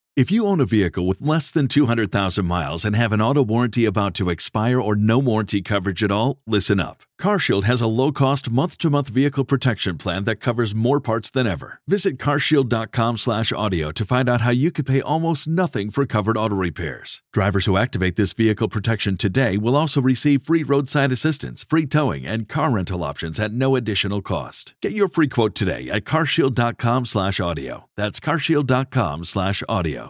If you own a vehicle with less than 200,000 miles and have an auto warranty about to expire or no warranty coverage at all, listen up. CarShield has a low-cost month-to-month vehicle protection plan that covers more parts than ever. Visit carshield.com/audio to find out how you could pay almost nothing for covered auto repairs. Drivers who activate this vehicle protection today will also receive free roadside assistance, free towing, and car rental options at no additional cost. Get your free quote today at carshield.com/audio. That's carshield.com/audio.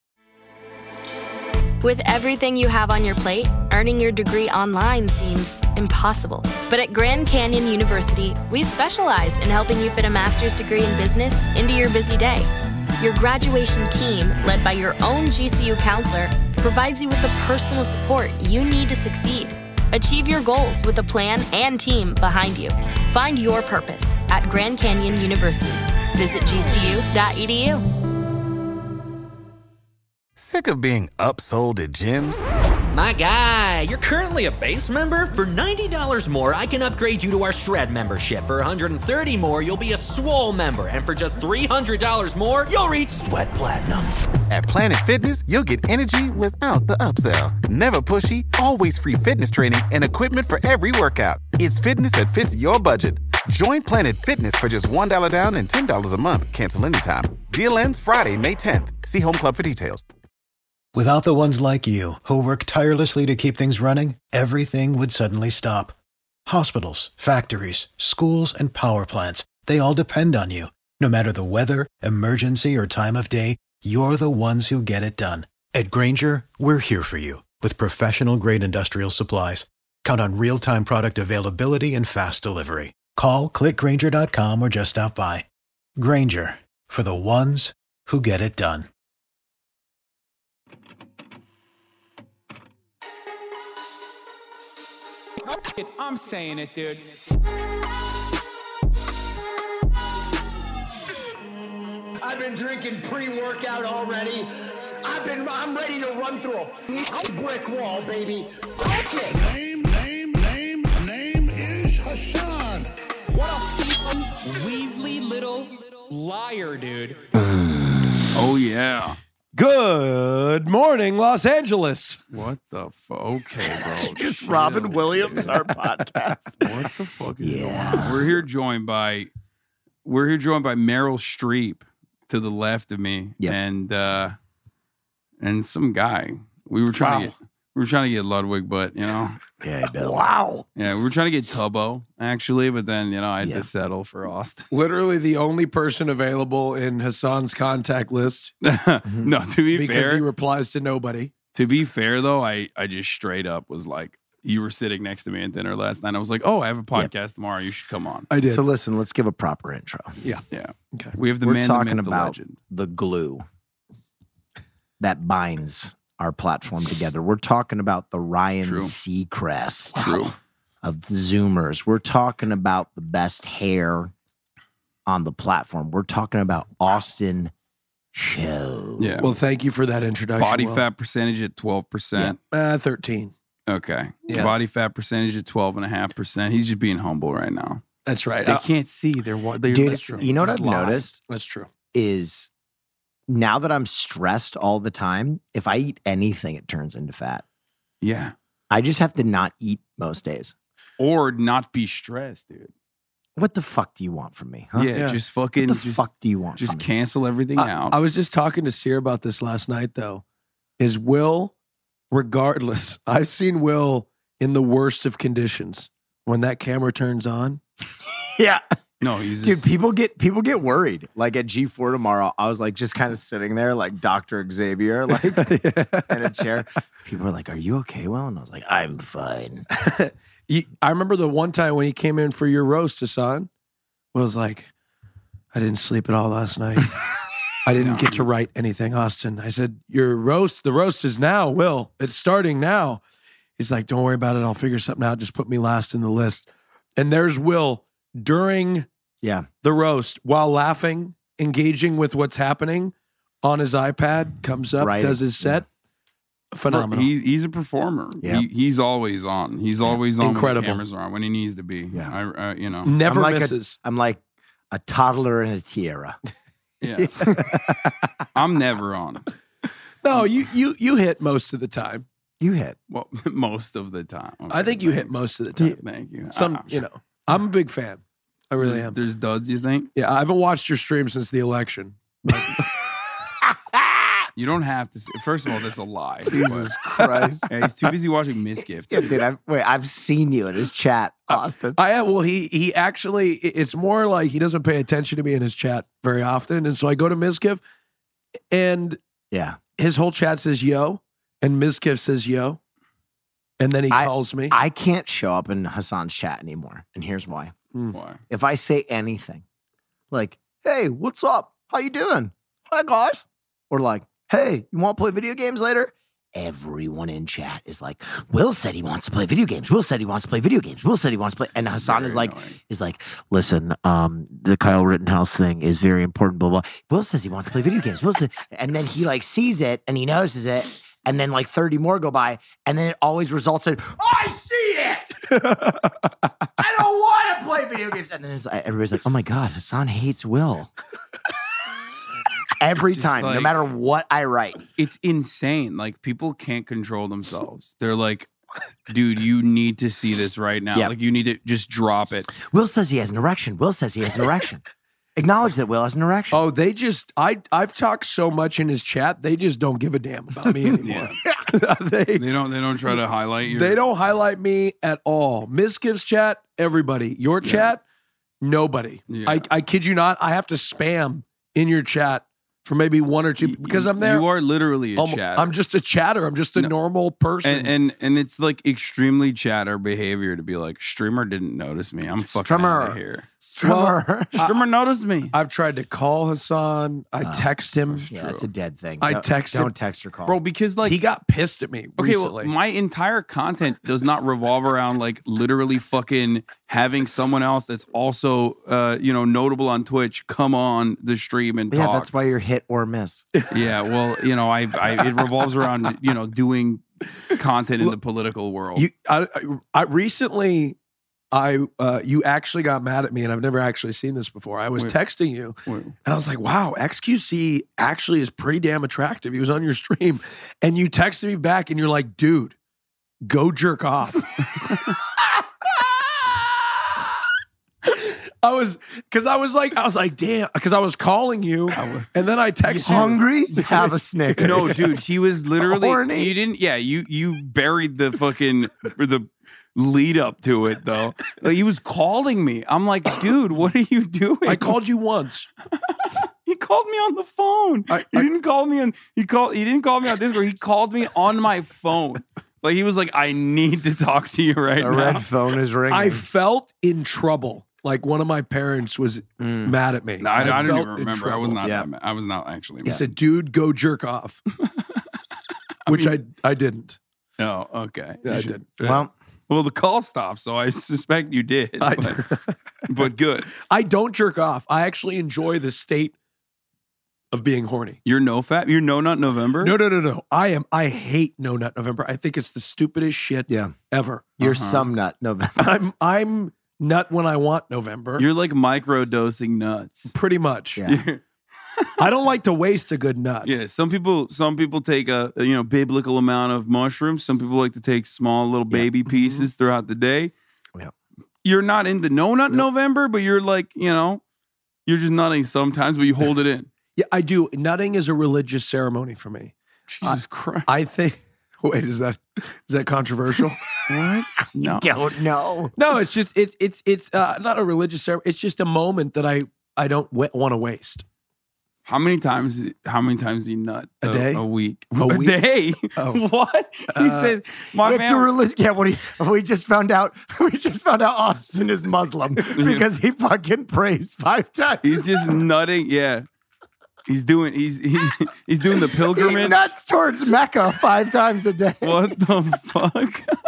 With everything you have on your plate, earning your degree online seems impossible. But at Grand Canyon University, we specialize in helping you fit a master's degree in business into your busy day. Your graduation team, led by your own GCU counselor, provides you with the personal support you need to succeed. Achieve your goals with a plan and team behind you. Find your purpose at Grand Canyon University. Visit gcu.edu. Sick of being upsold at gyms? My guy, you're currently a base member? For $90 more, I can upgrade you to our Shred membership. For $130 more, you'll be a Swole member. And for just $300 more, you'll reach Sweat Platinum. At Planet Fitness, you'll get energy without the upsell. Never pushy, always free fitness training and equipment for every workout. It's fitness that fits your budget. Join Planet Fitness for just $1 down and $10 a month. Cancel anytime. Deal ends Friday, May 10th. See Home Club for details. Without the ones like you, who work tirelessly to keep things running, everything would suddenly stop. Hospitals, factories, schools, and power plants, they all depend on you. No matter the weather, emergency, or time of day, you're the ones who get it done. At Grainger, we're here for you with professional-grade industrial supplies. Count on real-time product availability and fast delivery. Call, click Grainger.com, or just stop by. Grainger, for the ones who get it done. I'm saying it, dude. I've been drinking pre-workout already. I'm ready to run through a brick wall, baby. Okay. Name is Hassan. What a Weasley little liar, dude. Oh, yeah. Good morning, Los Angeles. What the fuck? Okay, bro. Just Robin Williams, our podcast. What the fuck is going on? We're here joined by Meryl Streep to the left of me, and some guy. We were trying to get Ludwig, but Yeah, Bill. Wow. Yeah, we were trying to get Tubbo actually, but then I had to settle for Austin. Literally the only person available in Hassan's contact list. No, to be because fair, he replies to nobody. To be fair though, I just straight up was like, you were sitting next to me at dinner last night. I was like, oh, I have a podcast tomorrow. You should come on. I did. So listen, let's give a proper intro. Yeah. Okay. We have the We're man, talking the myth, about the legend. the glue that binds our platform together. We're talking about the Ryan Seacrest of the Zoomers. We're talking about the best hair on the platform. We're talking about Austin Show. Yeah. Well, thank you for that introduction. Body fat percentage at 12%. 13. Okay. Yeah. Body fat percentage at 12.5%. He's just being humble right now. That's right. They can't see. They're Dude, you know what I've noticed? That's true. Is now that I'm stressed all the time, if I eat anything, it turns into fat. Yeah. I just have to not eat most days. Or not be stressed, dude. What the fuck do you want from me? Huh? Yeah, just fucking. What the fuck do you want Just from me? cancel everything out. I was just talking to Sear about this last night, though. Is Will, regardless, I've seen Will in the worst of conditions. When that camera turns on. Yeah. No, he's Dude, people get worried. Like at G4 tomorrow, I was like just kind of sitting there like Dr. Xavier, like in a chair. People were like, "Are you okay, Will?" And I was like, "I'm fine." I remember the one time when he came in for your roast, Hassan, was like, "I didn't sleep at all last night. I didn't get to write anything, Austin." I said, the roast is now, Will. It's starting now. He's like, "Don't worry about it. I'll figure something out. Just put me last in the list." And there's Will during the roast while laughing, engaging with what's happening on his iPad, comes up, does his set. Phenomenal. He's a performer. Yeah. He's always on. He's always on Incredible. when the cameras are on, when he needs to be. Yeah. Never I'm like misses. I'm like a toddler in a tiara. Yeah. I'm never on. No, you hit most of the time. You hit. Well, most of the time. Okay, I think you hit most of the time. Thank you. I'm a big fan. I really am. There's duds, you think? Yeah, I haven't watched your stream since the election. You don't have to. First of all, that's a lie. Jesus Christ. Yeah, he's too busy watching Misgift. Yeah, dude, I've seen you in his chat, Austin. Well, he actually, it's more like he doesn't pay attention to me in his chat very often. And so I go to Misgift and his whole chat says yo, and Misgift says yo. And then he calls me. I can't show up in Hassan's chat anymore. And here's why. Why? If I say anything like, hey, what's up? How you doing? Hi, guys. Or like, hey, you want to play video games later? Everyone in chat is like, Will said he wants to play video games. Will said he wants to play video games. Will said he wants to play. And Hassan is like, listen, the Kyle Rittenhouse thing is very important, blah, blah. Will says he wants to play video games. Will said, and then he like sees it and he notices it. And then like 30 more go by. And then it always results in, I see it. I don't want to play video games. And then everybody's like, oh my God, Hassan hates Will. Every time, no matter what I write. It's insane. Like, people can't control themselves. They're like, dude, you need to see this right now. Yep. Like, you need to just drop it. Will says he has an erection. Will says he has an erection. Acknowledge that Will has an erection. Oh, they just, I've talked so much in his chat, they just don't give a damn about me anymore. They don't try to highlight you. They don't highlight me at all. Misgift's chat, everybody. Your chat, nobody. Yeah. I kid you not, I have to spam in your chat for maybe one or two because I'm there. You are literally a chatter. I'm just a chatter. I'm just a normal person. And it's like extremely chatter behavior to be like, streamer didn't notice me. I'm fucking out of here. Streamer noticed me. I've tried to call Hassan. I text him. Yeah, it's a dead thing. I text him. Don't text or call. Bro, because like he got pissed at me recently. Well, my entire content does not revolve around like literally fucking having someone else that's also notable on Twitch come on the stream and talk. Yeah, that's why you're hit or miss. Yeah, well, it revolves around doing content in the political world. I recently you actually got mad at me, and I've never actually seen this before. I was texting you, and I was like, wow, XQC actually is pretty damn attractive. He was on your stream, and you texted me back, and you're like, dude, go jerk off. I was like, damn, because I was calling you, and then I texted you. Hungry? Have a Snickers. No, dude, he was literally, Horny? you didn't, you buried the fucking, the lead up to it though. Like, he was calling me. I'm like, dude, what are you doing? I called you once. He called me on the phone. He didn't call me on Discord. He called me on my phone. Like, he was like, I need to talk to you right now. The red phone is ringing. I felt in trouble. Like one of my parents was mad at me. No, I didn't even remember. I was not that mad. I was not actually mad. He said, dude, go jerk off. Which I didn't. Oh, okay. Yeah, I did. Well, the call stopped, so I suspect you did. But good. I don't jerk off. I actually enjoy the state of being horny. You're You're No Nut November? No. I hate No Nut November. I think it's the stupidest shit ever. You're some nut November. I'm nut when I want November. You're like micro-dosing nuts. Pretty much. Yeah. I don't like to waste a good nut. Yeah, some people take a biblical amount of mushrooms. Some people like to take small little baby pieces throughout the day. Yeah. You're not in the No Nut November, but you're like, you're just nutting sometimes, but you hold it in. Yeah, I do. Nutting is a religious ceremony for me. Jesus Christ. I think. Wait, is that controversial? What? No. Don't know. No, it's just it's not a religious ceremony. It's just a moment that I don't want to waste. How many times do you nut a day? A week? A week? Day? Oh. What? He says, my man. We just found out Austin is Muslim because he fucking prays 5 times. He's just nutting. Yeah. He's doing the pilgrimage. He nuts towards Mecca 5 times a day. What the fuck?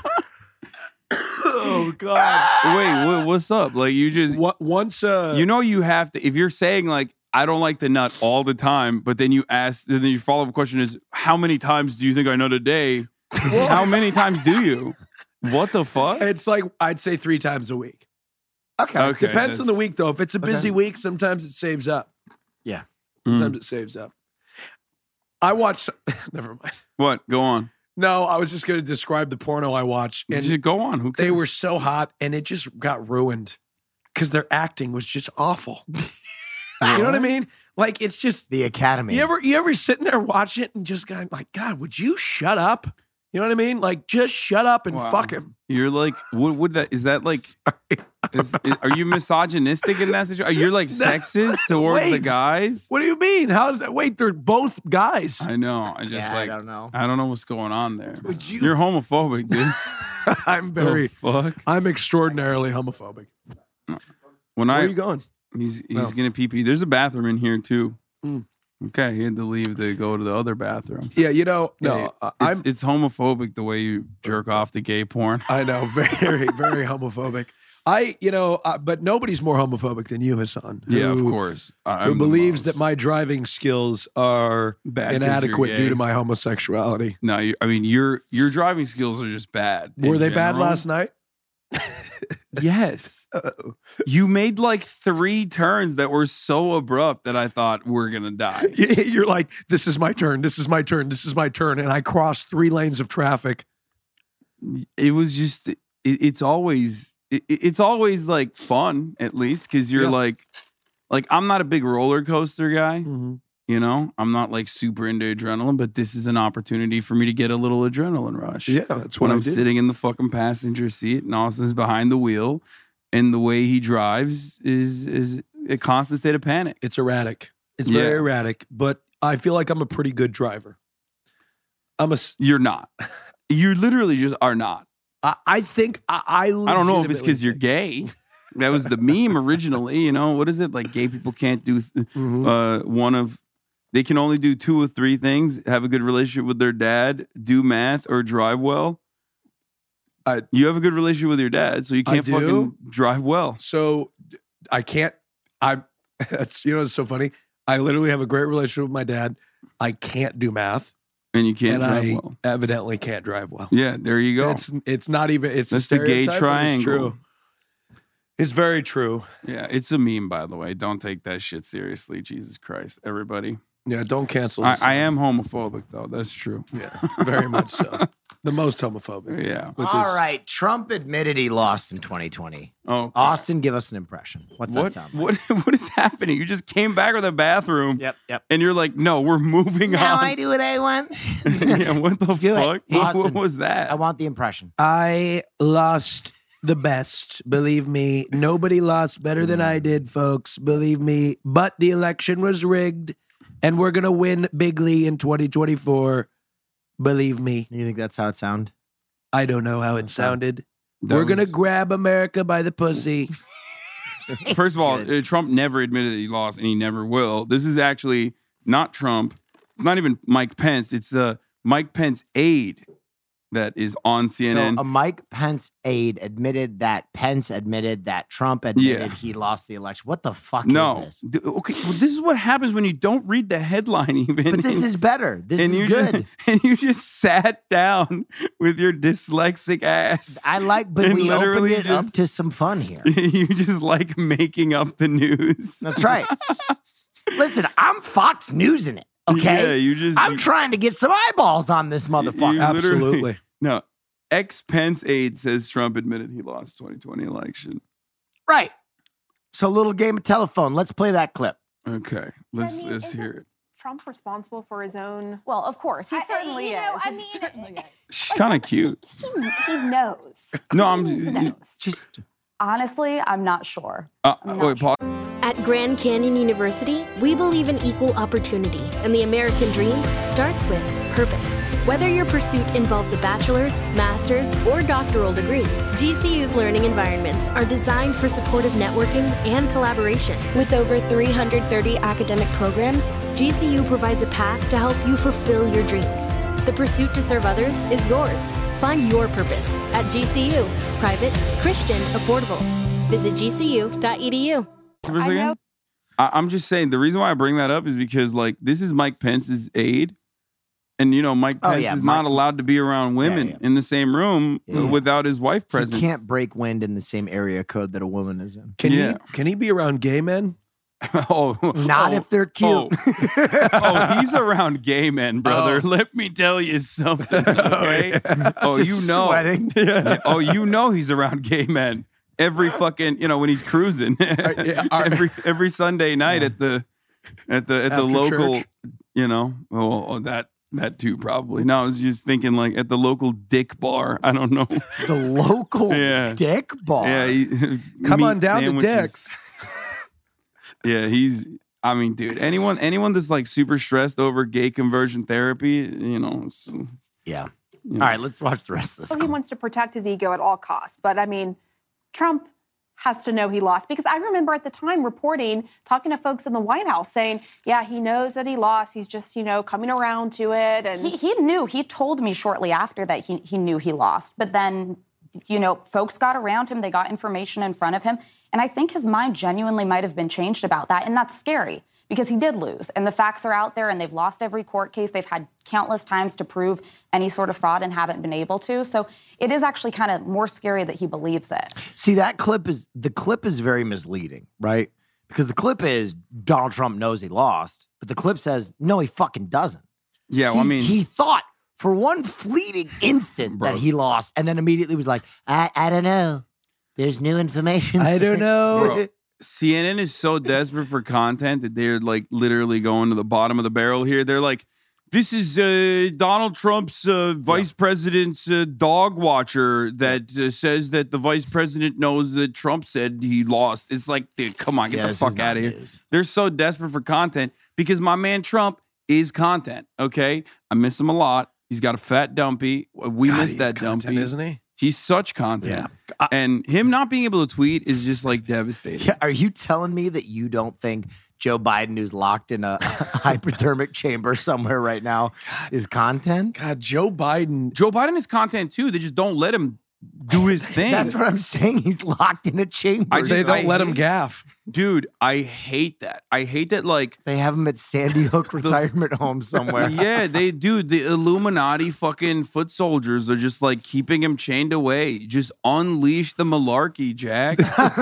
Oh God! Wait, what's up? Like, you just once you have to, if you're saying like, I don't like to nut all the time, but then your follow up question is, how many times do you think I nut a day? How many times do you? What the fuck? It's like, I'd say 3 times a week. Okay. Depends on the week though. If it's a busy week, sometimes it saves up. Yeah. Sometimes it saves up. I watch. Never mind. What? Go on. No, I was just going to describe the porno I watched. And you go on. Who cares? They were so hot, and it just got ruined because their acting was just awful. You know what I mean? Like, it's just the Academy. You ever sitting there watch it and just going like, God, would you shut up? You know what I mean? Like, just shut up and fuck him. You're like, what would that? Is that like? Are you misogynistic in that situation? You're like sexist towards the guys? What do you mean? How is that? Wait, they're both guys. I know. I just I don't know. I don't know what's going on there. Would you? You're homophobic, dude. I'm extraordinarily homophobic. Where are you going? He's gonna pee. There's a bathroom in here too. Okay, he had to leave to go to the other bathroom. Yeah, it's homophobic the way you jerk off to gay porn. I know, very, very homophobic. But nobody's more homophobic than you, Hassan. Yeah, of course. Who believes that my driving skills are inadequate due to my homosexuality? No, your driving skills are just bad. Were they bad last night? Yes. You made like 3 turns that were so abrupt that I thought we're going to die. You're like, this is my turn. This is my turn. This is my turn. And I crossed 3 lanes of traffic. It was just, it's always like fun, at least. Cause you're like I'm not a big roller coaster guy. Mm-hmm. You know, I'm not like super into adrenaline, but this is an opportunity for me to get a little adrenaline rush. Yeah, that's what I'm sitting in the fucking passenger seat and Austin's behind the wheel, and the way he drives is a constant state of panic. It's erratic. It's very erratic, but I feel like I'm a pretty good driver. You're not. You literally just are not. I think I don't know if it's because you're gay. That was the meme originally. You know, what is it? Like gay people can't do they can only do 2 or 3 things: have a good relationship with their dad, do math, or drive well. You have a good relationship with your dad, so you can't fucking drive well. So I can't. It's so funny. I literally have a great relationship with my dad. I can't do math, and you can't drive well. Evidently, can't drive well. Yeah, there you go. It's not even. It's that's the gay triangle. It's true. It's very true. Yeah, it's a meme, by the way. Don't take that shit seriously. Jesus Christ, everybody. Yeah, don't cancel. I am homophobic, though. That's true. Yeah, very much so. The most homophobic. Yeah. All right. Trump admitted he lost in 2020. Oh, Austin, give us an impression. What's that sound like? What is happening? You just came back with a bathroom. Yep. And you're like, no, we're moving now on. I do what I want. Yeah, what the fuck? What was that? I want the impression. I lost the best. Believe me. Nobody lost better than I did, folks. Believe me. But the election was rigged. And we're going to win bigly in 2024. Believe me. You think that's how it sounded? I don't know how it sounded. We're going to grab America by the pussy. First of all, Trump never admitted that he lost, and he never will. This is actually not Trump. Not even Mike Pence. It's Mike Pence aide that is on CNN. So a Mike Pence aide admitted that Pence admitted that Trump admitted he lost the election. What the fuck is this? Okay, well, this is what happens when you don't read the headline even. But this is better. This is good. And you just sat down with your dyslexic ass. But we opened it up to some fun here. You just like making up the news. That's right. Listen, I'm Fox News in it. Okay? Yeah, I'm trying to get some eyeballs on this motherfucker. Absolutely. No, ex-Pence aide says Trump admitted he lost 2020 election. Right. So, little game of telephone. Let's play that clip. Okay, let's hear it. Trump responsible for his own? Well, of course, he certainly is. She's kind of cute. He knows. No, He knows. Just honestly, I'm not sure. Wait, Paul. At Grand Canyon University, we believe in equal opportunity, and the American dream starts with purpose. Whether your pursuit involves a bachelor's, master's, or doctoral degree, GCU's learning environments are designed for supportive networking and collaboration. With over 330 academic programs, GCU provides a path to help you fulfill your dreams. The pursuit to serve others is yours. Find your purpose at GCU. Private, Christian, affordable. Visit gcu.edu. I'm just saying, the reason why I bring that up is because, like, this is Mike Pence's aide. And, Mike Pence is not allowed to be around women in the same room without his wife present. He can't break wind in the same area code that a woman is in. Can he be around gay men? Not if they're cute. He's around gay men, brother. Let me tell you something. Okay? Sweating. Oh, you know he's around gay men every fucking, when he's cruising every Sunday night at the local, church. That too, probably. No, I was just thinking like at the local dick bar. I don't know. The local dick bar? Yeah. Come on down to Dick's. Yeah, dude, anyone that's like super stressed over gay conversion therapy, Yeah. All right, let's watch the rest of this. He wants to protect his ego at all costs. But I mean, Trump has to know he lost, because I remember at the time talking to folks in the White House saying, yeah, he knows that he lost. He's just, coming around to it. And he knew. He told me shortly after that he knew he lost. But then, folks got around him. They got information in front of him. And I think his mind genuinely might have been changed about that. And that's scary because he did lose. And the facts are out there, and they've lost every court case. They've had countless times to prove any sort of fraud and haven't been able to. So it is actually kind of more scary that he believes it. See, the clip is very misleading, right? Because the clip is Donald Trump knows he lost, but the clip says, no, he fucking doesn't. Yeah, well, he thought for one fleeting instant that he lost, and then immediately was like, I don't know. There's new information. I don't know. Bro, CNN is so desperate for content that they're like literally going to the bottom of the barrel here. They're like, this is Donald Trump's vice president's dog watcher that says that the vice president knows that Trump said he lost. It's like, dude, come on, get the fuck out of here. They're so desperate for content because my man Trump is content, okay? I miss him a lot. He's got a fat dumpy. We miss that dumpy. Isn't he? He's such content. Yeah. And him not being able to tweet is just like devastating. Yeah, are you telling me that you don't think Joe Biden, who's locked in a hypodermic chamber somewhere right now, is content? God, Joe Biden is content too. They just don't let him do his thing. That's what I'm saying. He's locked in a chamber. They don't let him gaff. Dude, I hate that. I hate that, like... They have him at Sandy Hook retirement home somewhere. Yeah, they do. The Illuminati fucking foot soldiers are just, like, keeping him chained away. Just unleash the malarkey, Jack.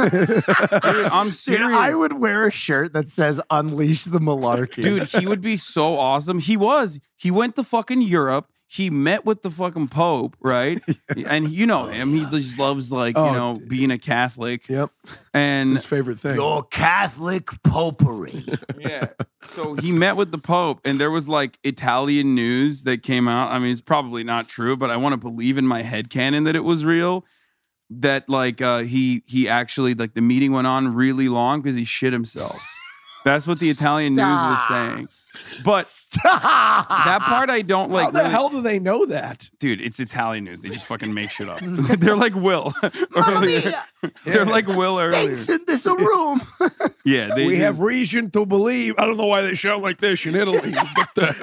Dude, I'm serious. Dude, I would wear a shirt that says unleash the malarkey. Dude, he would be so awesome. He went to fucking Europe. He met with the fucking Pope, right? And you know him. He just loves, like, being a Catholic. Yep. And it's his favorite thing. Your Catholic popery. Yeah. So he met with the Pope, and there was, like, Italian news that came out. I mean, it's probably not true, but I want to believe in my headcanon that it was real. That, like, he actually, like, the meeting went on really long because he shit himself. That's what the Italian news was saying. But that part I don't like. How the hell do they know that? Dude, it's Italian news. They just fucking make shit up. They're like Will. They're like Will earlier. Stinks in this room. Yeah, we have reason to believe. I don't know why they sound like this in Italy. But,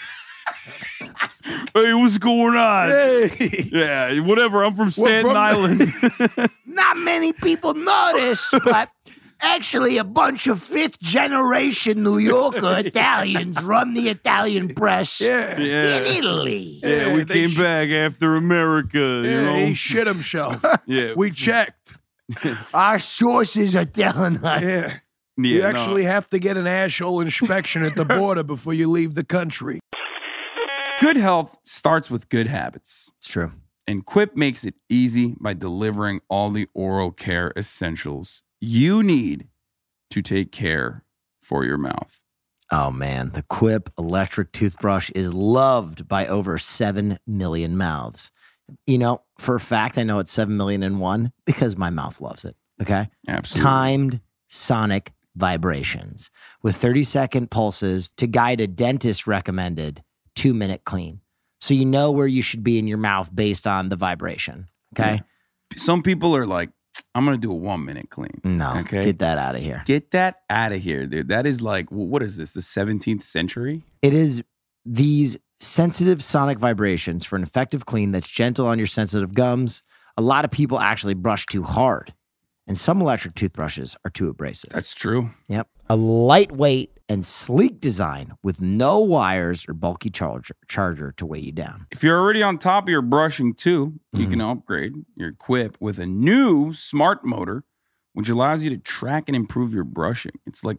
hey, what's going on? Hey. Yeah, whatever. I'm from Staten Island. Not many people know this, but actually a bunch of fifth-generation New Yorker Italians run the Italian press in Italy. Yeah, we came back after America. You know? He shit himself. Yeah, we checked. Our sources are telling us. Yeah. You actually have to get an asshole inspection at the border before you leave the country. Good health starts with good habits. It's true. And Quip makes it easy by delivering all the oral care essentials you need to take care for your mouth. Oh, man. The Quip electric toothbrush is loved by over 7 million mouths. You know, for a fact, I know it's 7,000,001 because my mouth loves it. Okay? Absolutely. Timed sonic vibrations with 30-second pulses to guide a dentist-recommended 2-minute clean. So you know where you should be in your mouth based on the vibration. Okay? Yeah. Some people are like, I'm going to do a 1-minute clean. No, okay? Get that out of here. Get that out of here, dude. That is like, what is this, the 17th century? It is these sensitive sonic vibrations for an effective clean that's gentle on your sensitive gums. A lot of people actually brush too hard, and some electric toothbrushes are too abrasive. That's true. Yep. A lightweight and sleek design with no wires or bulky charger to weigh you down. If you're already on top of your brushing too, you can upgrade your Quip with a new smart motor, which allows you to track and improve your brushing. It's like a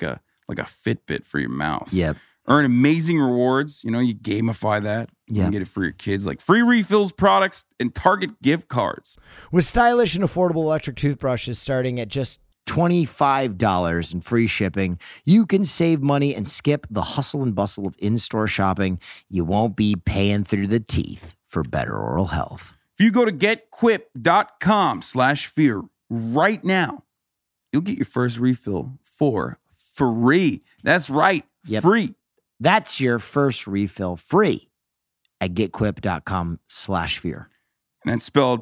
like a Fitbit for your mouth. Yep. Earn amazing rewards. You gamify that. You can get it for your kids, like free refills, products, and Target gift cards. With stylish and affordable electric toothbrushes starting at just $25 and free shipping, you can save money and skip the hustle and bustle of in-store shopping. You won't be paying through the teeth for better oral health. If you go to getquip.com/fear right now, you'll get your first refill for free. That's right. Free. That's your first refill free at getquip.com/fear. And that's spelled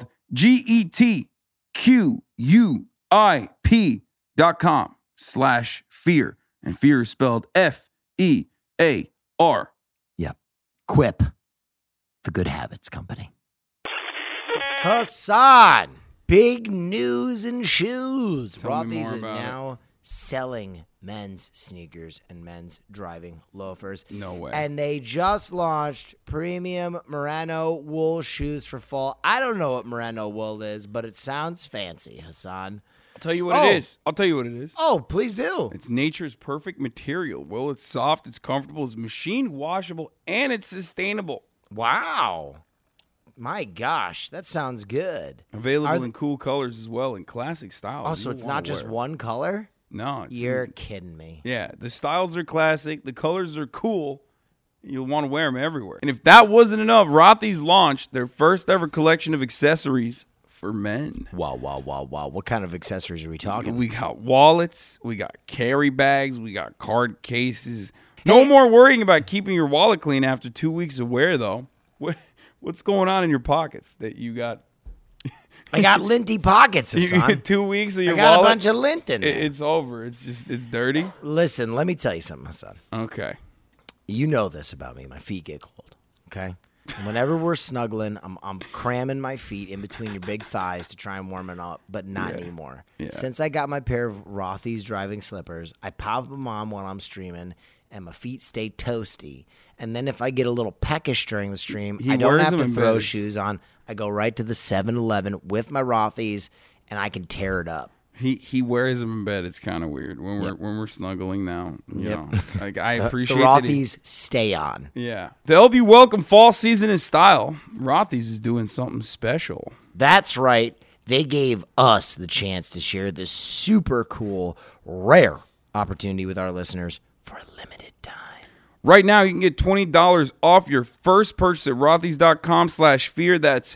GETQUIP.com/fear. And fear is spelled FEAR. Yep. Quip, the good habits company. Hassan, big news in shoes. Rothy's is now selling men's sneakers and men's driving loafers. No way. And they just launched premium merino wool shoes for fall. I don't know what merino wool is, but it sounds fancy, Hassan. I'll tell you what it is. Oh, please do. It's nature's perfect material. Well, it's soft, it's comfortable, it's machine washable, and it's sustainable. Wow. My gosh, that sounds good. Available in cool colors as well, in classic styles. Oh, so it's not just one color? No. You're kidding me. Yeah, the styles are classic. The colors are cool. You'll want to wear them everywhere. And if that wasn't enough, Rothy's launched their first ever collection of accessories for men. Wow. What kind of accessories are we talking? We got wallets. We got carry bags. We got card cases. No more worrying about keeping your wallet clean after 2 weeks of wear, though. What's going on in your pockets that you got? I got linty pockets, Hassan. 2 weeks of your wallet. I got wallet, a bunch of lint in there. It's over. It's dirty. Listen, let me tell you something, Hassan. Okay. You know this about me. My feet get cold, okay? And whenever we're snuggling, I'm cramming my feet in between your big thighs to try and warm it up, but not anymore. Yeah. Since I got my pair of Rothy's driving slippers, I pop them on while I'm streaming, and my feet stay toasty. And then if I get a little peckish during the stream, I don't have to throw shoes on. I go right to the 7-Eleven with my Rothy's, and I can tear it up. He wears them in bed. It's kind of weird when we're snuggling now. You know, like I appreciate the Rothy's stay on. Yeah, to help you welcome fall season in style, Rothy's is doing something special. That's right. They gave us the chance to share this super cool, rare opportunity with our listeners for a limited time. Right now, you can get $20 off your first purchase at rothys.com/fear. That's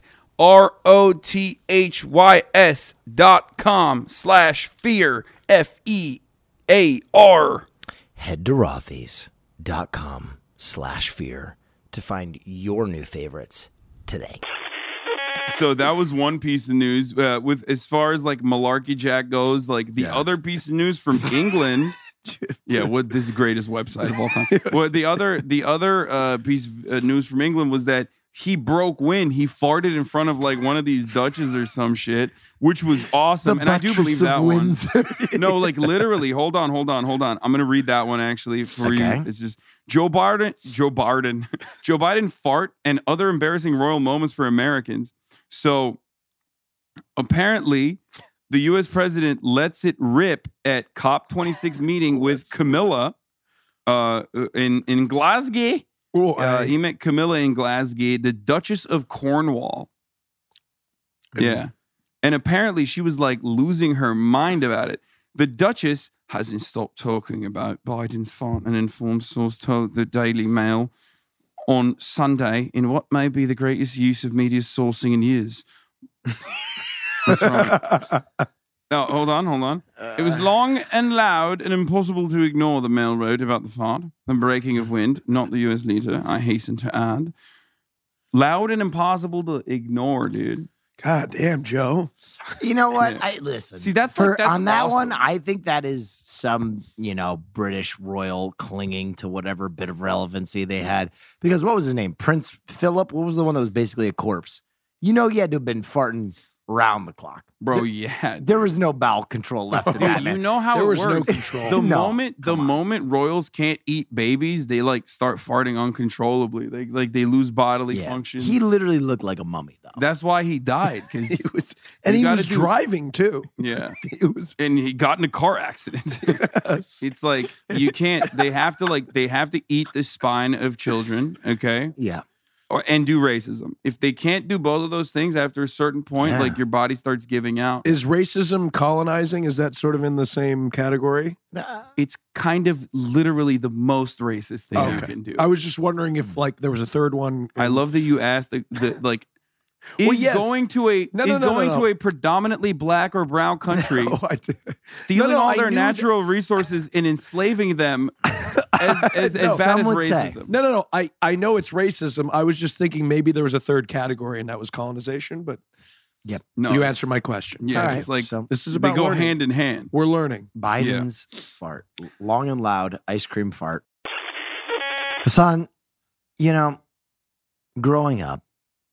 ROTHYS.com/fear. FEAR. Head to rothys.com/fear to find your new favorites today. So that was one piece of news. With as far as like Malarkey Jack goes, like the other piece of news from England. Yeah, this is the greatest website of all time. Well, the other piece of news from England was that he broke wind. He farted in front of like one of these Dutches or some shit, which was awesome. And I do believe that one. No, like literally. Hold on. I'm gonna read that one actually for you. It's just Joe Biden fart and other embarrassing royal moments for Americans. So apparently, the U.S. president lets it rip at COP26 meeting with Camilla in Glasgow. He met Camilla in Glasgow, the Duchess of Cornwall. Yeah. And apparently she was like losing her mind about it. The Duchess hasn't stopped talking about Biden's fart, an informed source told the Daily Mail on Sunday in what may be the greatest use of media sourcing in years. That's right. No, hold on. It was long and loud and impossible to ignore, the Mail wrote about the fart. The breaking of wind, not the U.S. leader, I hasten to add. Loud and impossible to ignore, dude. God damn, Joe. You know what? Yeah. Listen. See, that's on awesome. That one, I think that is some, British royal clinging to whatever bit of relevancy they had. Because what was his name? Prince Philip? What was the one that was basically a corpse? You had to have been farting round the clock. Bro, yeah. There was no bowel control left in that. You know how there it was works. no control. The moment royals can't eat babies, they like start farting uncontrollably. They lose bodily functions. He literally looked like a mummy, though. That's why he died, because he was driving too. Yeah, it was, and he got in a car accident. It's like you can't. They have to eat the spine of children. Okay. Yeah. And do racism. If they can't do both of those things after a certain point, like your body starts giving out. Is racism colonizing? Is that sort of in the same category? It's kind of literally the most racist thing you can do. I was just wondering if like there was a third one. I love that you asked the like. Is going to a predominantly black or brown country, stealing all their natural resources and enslaving them as bad as racism. No. I know it's racism. I was just thinking maybe there was a third category and that was colonization, but you answered my question. Yeah, right. it's like this is about they go learning. hand in hand. We're learning. Biden's fart, long and loud, ice cream fart. Hassan, growing up,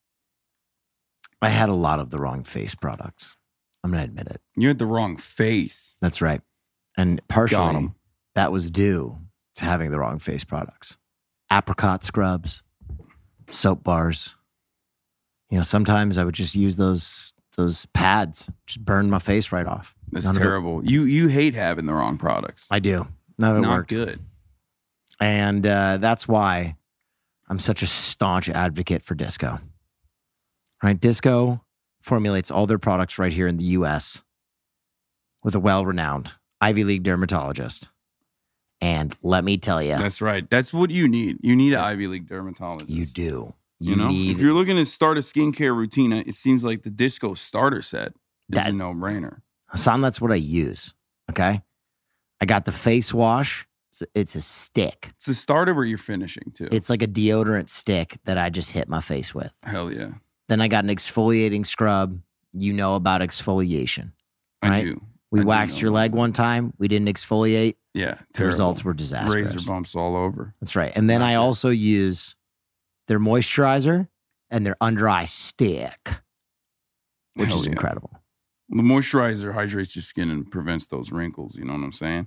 I had a lot of the wrong face products. I'm going to admit it. You had the wrong face. That's right. And partially that was due to having the wrong face products. Apricot scrubs, soap bars. Sometimes I would just use those pads, just burn my face right off. That's terrible. You hate having the wrong products. I do. None of it not works. Good. And that's why I'm such a staunch advocate for Disco. Right, Disco formulates all their products right here in the U.S. with a well-renowned Ivy League dermatologist. And let me tell you. That's right. That's what you need. You need an Ivy League dermatologist. You do. If you're looking to start a skincare routine, it seems like the Disco starter set is a no-brainer. Hassan, that's what I use, okay? I got the face wash. It's a stick. It's a starter where you're finishing, too. It's like a deodorant stick that I just hit my face with. Hell yeah. Then I got an exfoliating scrub. You know about exfoliation, right? I do. We waxed your leg one time. We didn't exfoliate. Yeah, the results were disastrous. Razor bumps all over. That's right. And then I also use their moisturizer and their under eye stick, which is incredible. The moisturizer hydrates your skin and prevents those wrinkles. You know what I'm saying?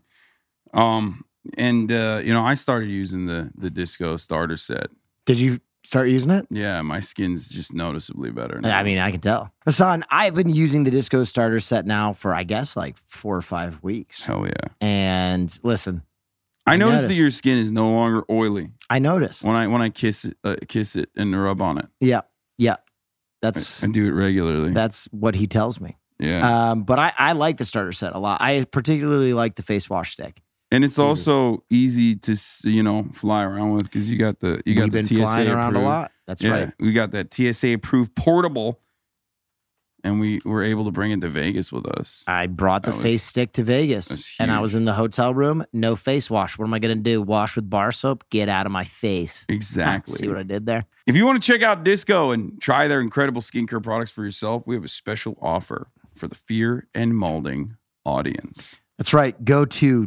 I started using the Disco starter set. Did you start using it? Yeah, my skin's just noticeably better now. I mean, I can tell. Hassan, I've been using the Disco starter set now for, I guess, like 4 or 5 weeks. Hell yeah. And listen, I noticed that your skin is no longer oily. I notice. When I kiss it and rub on it. Yeah. I do it regularly. That's what he tells me. Yeah. But I like the starter set a lot. I particularly like the face wash stick. And it's also easy to fly around with because you got the We've been TSA flying around approved. a lot. That's right. We got that TSA approved portable, and we were able to bring it to Vegas with us. I brought the face stick to Vegas, and I was in the hotel room. No face wash. What am I going to do? Wash with bar soap? Get out of my face. Exactly. See what I did there? If you want to check out Disco and try their incredible skincare products for yourself, we have a special offer for the Fear and Molding audience. That's right. Go to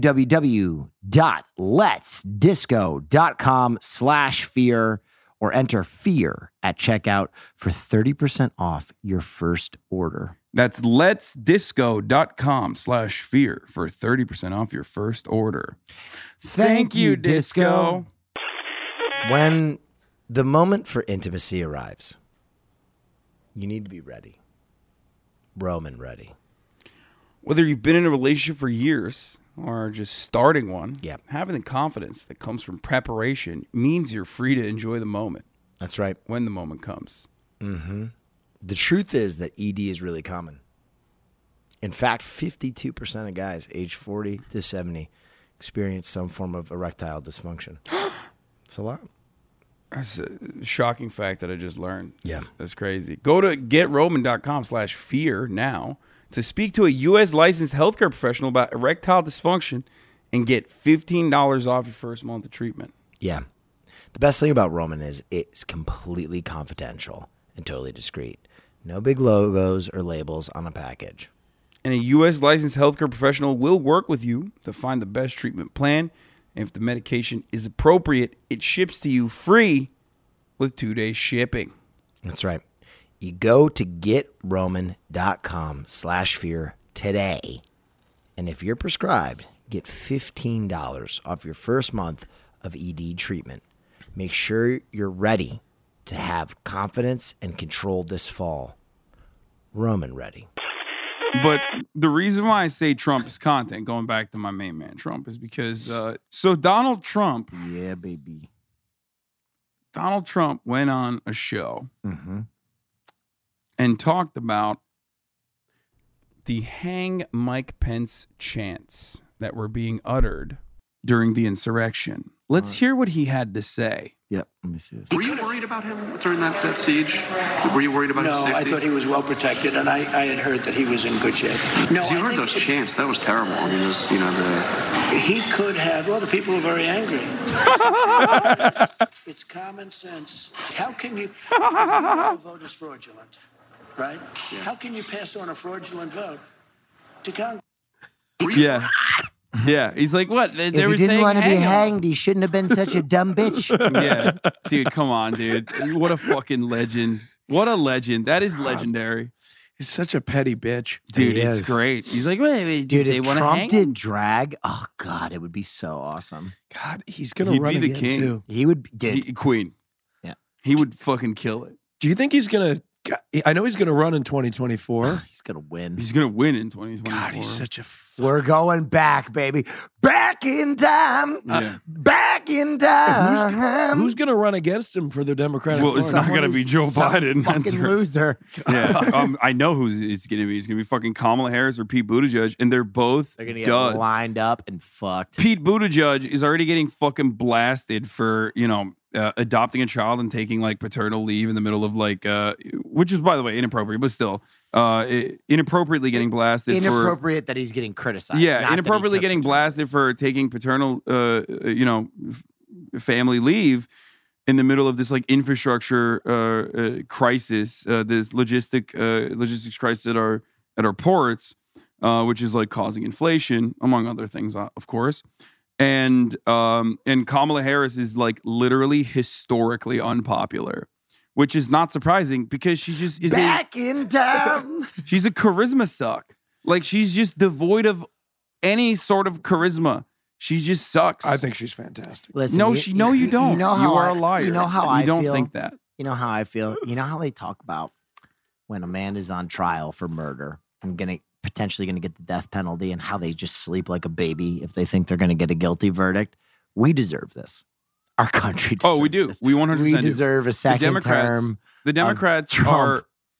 www.letsdisco.com/fear or enter fear at checkout for 30% off your first order. That's letsdisco.com/fear for 30% off your first order. Thank you, Disco. When the moment for intimacy arrives, you need to be ready. Roman ready. Whether you've been in a relationship for years or just starting one, yep, having the confidence that comes from preparation means you're free to enjoy the moment. That's right. When the moment comes. Mm-hmm. The truth is that ED is really common. In fact, 52% of guys aged 40 to 70 experience some form of erectile dysfunction. It's a lot. That's a shocking fact that I just learned. Yeah. That's crazy. Go to GetRoman.com/fear now to speak to a U.S. licensed healthcare professional about erectile dysfunction and get $15 off your first month of treatment. Yeah. The best thing about Roman is it's completely confidential and totally discreet. No big logos or labels on a package. And a U.S. licensed healthcare professional will work with you to find the best treatment plan. And if the medication is appropriate, it ships to you free with 2 days shipping. That's right. You go to GetRoman.com/fear today. And if you're prescribed, get $15 off your first month of ED treatment. Make sure you're ready to have confidence and control this fall. Roman ready. But the reason why I say Trump is content, going back to my main man Trump, is because so Donald Trump. Yeah, baby. Donald Trump went on a show and talked about the hang Mike Pence chants that were being uttered during the insurrection. Let's hear what he had to say. Yep, let me see this. Were you worried about him during that siege? Were you worried about his safety? No, I thought he was well protected, and I had heard that he was in good shape. No, you heard those chants. That was terrible. I mean, just, he could have. Well, the people were very angry. It's common sense. How can you? The vote is fraudulent, right? Yeah. How can you pass on a fraudulent vote to Congress? Yeah. Yeah, he's like, what? If he didn't want to be hanged, he shouldn't have been such a dumb bitch. Yeah, dude, come on, dude. What a fucking legend. What a legend. That is legendary. He's such a petty bitch. Dude, it's great. He's like, wait, dude, they if want to Trump hang did him? drag, oh, God, it would be so awesome. God, he's going to run He'd be the again, king. too. He would be Queen. Yeah. He would fucking kill it. Do you think he's going to... I know he's going to run in 2024. He's going to win. He's going to win in 2024. God, he's such a... We're going back, baby. Back in time. Back in time. Who's going to run against him for the Democratic Well, it's Party? not going to be Joe Biden. Fucking loser. Yeah, I know who it's going to be. It's going to be fucking Kamala Harris or Pete Buttigieg, and they're both They're going to get duds. lined up and fucked. Pete Buttigieg is already getting fucking blasted for, adopting a child and taking like paternal leave in the middle of which is, by the way, inappropriate, but still inappropriately getting blasted. Inappropriate that he's getting criticized. Yeah, not inappropriately that he took getting blasted for taking paternal, family leave in the middle of this like infrastructure crisis, this logistics crisis at our ports, which is like causing inflation, among other things, of course. And Kamala Harris is like literally historically unpopular, which is not surprising because she just is back in time. She's a charisma suck. Like she's just devoid of any sort of charisma. She just sucks. I think she's fantastic. Listen, no, you don't. You know how you are a liar. You know how I don't feel? think that. You know how I feel? You know how they talk about when a man is on trial for murder and potentially going to get the death penalty and how they just sleep like a baby if they think they're going to get a guilty verdict? We deserve this. Our country deserves we do. this. We 100% We deserve a second term. The Democrats are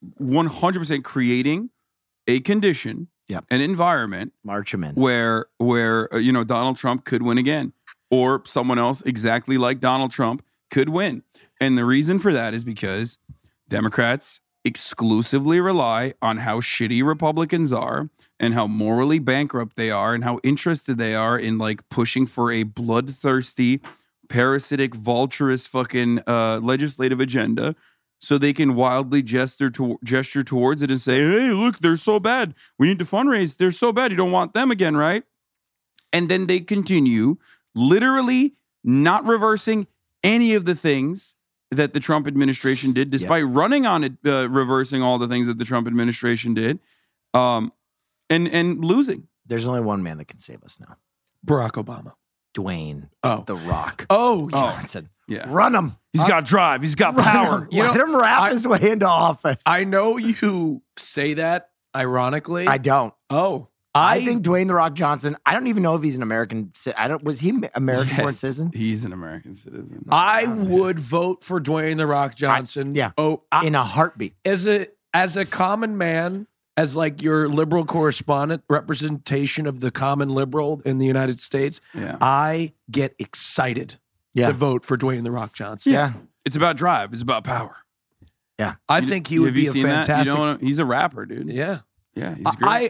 100% creating a condition, an environment, March 'em in, where Donald Trump could win again, or someone else exactly like Donald Trump could win. And the reason for that is because Democrats exclusively rely on how shitty Republicans are and how morally bankrupt they are and how interested they are in like pushing for a bloodthirsty, parasitic, vulturous fucking legislative agenda so they can wildly gesture towards it and say, hey, look, they're so bad. We need to fundraise. They're so bad. You don't want them again, right? And then they continue literally not reversing any of the things that the Trump administration did, despite running on it, reversing all the things that the Trump administration did, and losing. There's only one man that can save us now. Barack Obama. Dwayne The Rock Johnson. Yeah. Run him. He's got drive. He's got power. Let him wrap his way into office. I know you say that ironically. I don't. Oh. I think Dwayne The Rock Johnson, I don't even know if he's an American. Was he American-born citizen? He's an American citizen. I would vote for Dwayne The Rock Johnson. In a heartbeat. As a common man, as like your liberal correspondent, representation of the common liberal in the United States, I get excited to vote for Dwayne The Rock Johnson. Yeah. It's about drive. It's about power. Yeah. I think he would be a fantastic... He's a rapper, dude. Yeah. Yeah, he's great.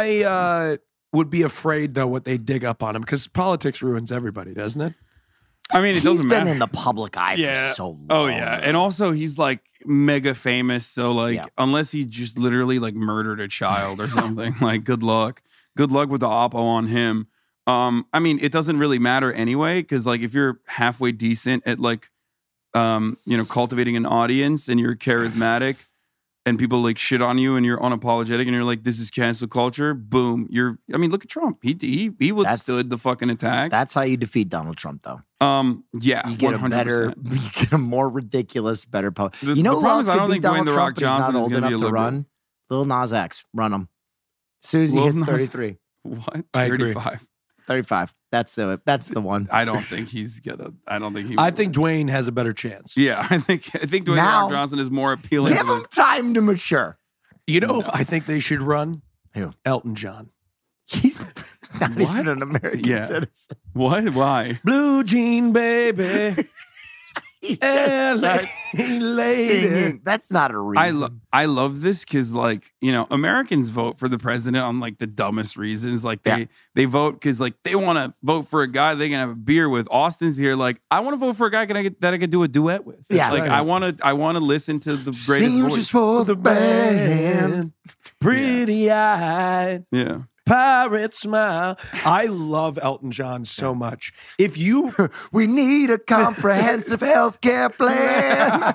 I would be afraid, though, what they dig up on him, because politics ruins everybody, doesn't it? I mean, it doesn't matter. He's been in the public eye for so long. Oh, yeah. And also, he's like mega famous. So, like, unless he just literally like murdered a child or something, like, good luck. Good luck with the oppo on him. I mean, it doesn't really matter anyway, because like if you're halfway decent at like, cultivating an audience and you're charismatic, and people like shit on you and you're unapologetic and you're like, this is cancel culture, boom. Look at Trump. He withstood the fucking attack. That's how you defeat Donald Trump, though. Yeah, you get 100%. You get a more ridiculous, better. The problem is I don't think Dwayne The Rock Johnson is going to be a liberal. Run? Lil Nas X, run him. As soon as he hits 33. What? I 35. agree. 35. That's the one. I don't think he's gonna. I don't think he. I think Dwayne has a better chance. Yeah, I think Dwayne The Rock Johnson is more appealing. Give him time to mature. You know, I think they should run who? Elton John. He's not even an American citizen. What? Why? Blue jean baby. He just starts singing. That's not a reason. I love this because, like, you know, Americans vote for the president on like the dumbest reasons. Like they vote because like they want to vote for a guy they can have a beer with. Austin's here, like, I want to vote for a guy that I could do a duet with. Yeah, like I want to listen to the greatest Seems voice just for the band. Pretty eyed. Yeah. Pirate smile. I love Elton John so much. If you, we need a comprehensive health care plan.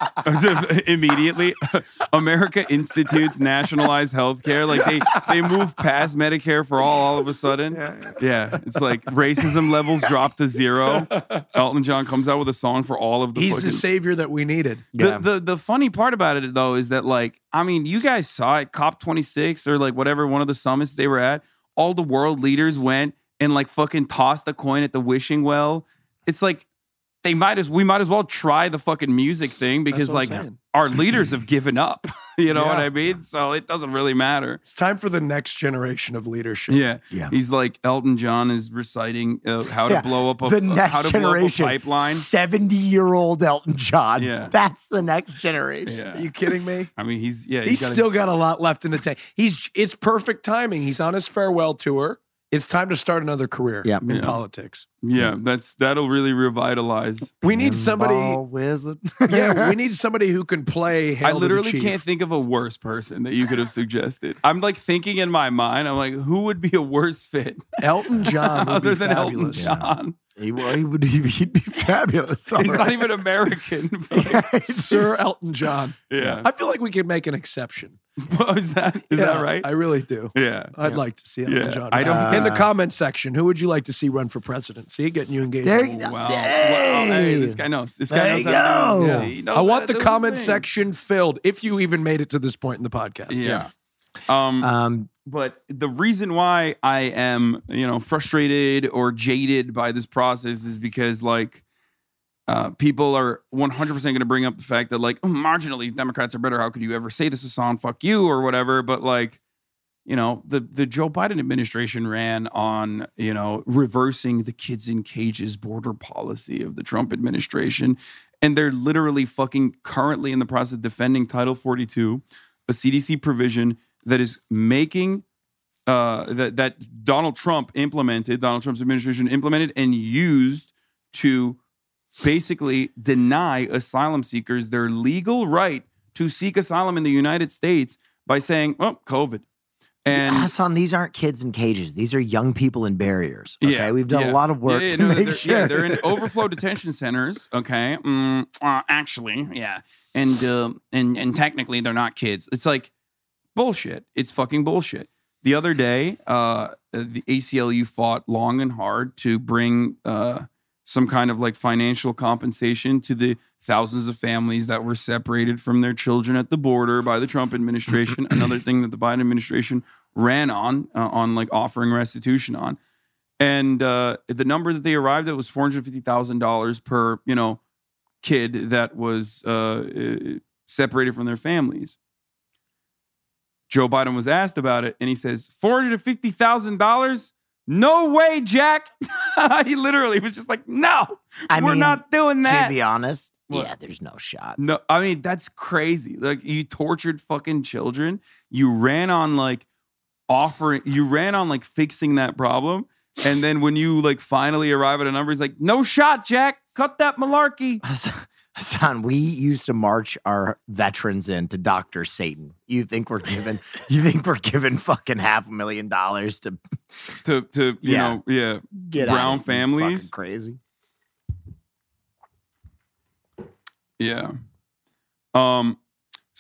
Immediately, America institutes nationalized health care. Like they move past Medicare for all of a sudden. Yeah, it's like racism levels drop to 0. Elton John comes out with a song for all of the. He's the savior that we needed. The funny part about it though is that, like, I mean, you guys saw it, COP26 or like whatever one of the summits they were at. All the world leaders went and like fucking tossed a coin at the wishing well. It's like we might as well try the fucking music thing because like our leaders have given up. You know what I mean? So it doesn't really matter. It's time for the next generation of leadership. Yeah. He's like Elton John is reciting how to blow up the next generation pipeline. 70-year-old Elton John. Yeah. That's the next generation. Yeah. Are you kidding me? I mean, he's still got a lot left in the tank. It's perfect timing. He's on his farewell tour. It's time to start another career in politics. Yeah, that'll really revitalize. We need somebody. Wizard. We need somebody who can play. Hail I literally to the Chief. can't think of a worse person that you could have suggested. I'm like thinking in my mind. I'm like, who would be a worse fit? Elton John, other than fabulous. Elton John. He'd be fabulous. He's not even American. Sir Elton John. Yeah. I feel like we could make an exception. Is that right? I really do. Yeah. I'd like to see Elton John. I don't. In the comment section, who would you like to see run for president? See, getting you engaged. There you go. Wow. Hey, this guy knows. This guy knows how to do it. He knows I want how the to do comment his thing. section filled if you even made it to this point in the podcast. Yeah. But the reason why I am, frustrated or jaded by this process is because, like, people are 100% going to bring up the fact that, like, marginally Democrats are better. How could you ever say this is on fuck you or whatever? But, like, the Joe Biden administration ran on, reversing the kids in cages border policy of the Trump administration. And they're literally fucking currently in the process of defending Title 42, a CDC provision that is making that Donald Trump's administration implemented and used to basically deny asylum seekers their legal right to seek asylum in the United States by saying, oh, COVID. And Hassan, these aren't kids in cages. These are young people in barriers. Okay, we've done a lot of work to make sure. Yeah, they're in overflow detention centers. Okay, actually, yeah, and technically they're not kids. It's like bullshit. It's fucking bullshit. The other day, the ACLU fought long and hard to bring some kind of like financial compensation to the thousands of families that were separated from their children at the border by the Trump administration. Another thing that the Biden administration ran on like offering restitution on. And the number that they arrived at was $450,000 per, kid that was separated from their families. Joe Biden was asked about it and he says, $450,000? No way, Jack. He literally was just like, no, we're not doing that. To be honest, there's no shot. No, I mean, that's crazy. Like, you tortured fucking children. You ran on like fixing that problem. And then when you like finally arrive at a number, he's like, no shot, Jack. Cut that malarkey. Hassan, we used to march our veterans into Dr. Satan. You think we're giving fucking $500,000 to get brown families? Fucking crazy. Yeah.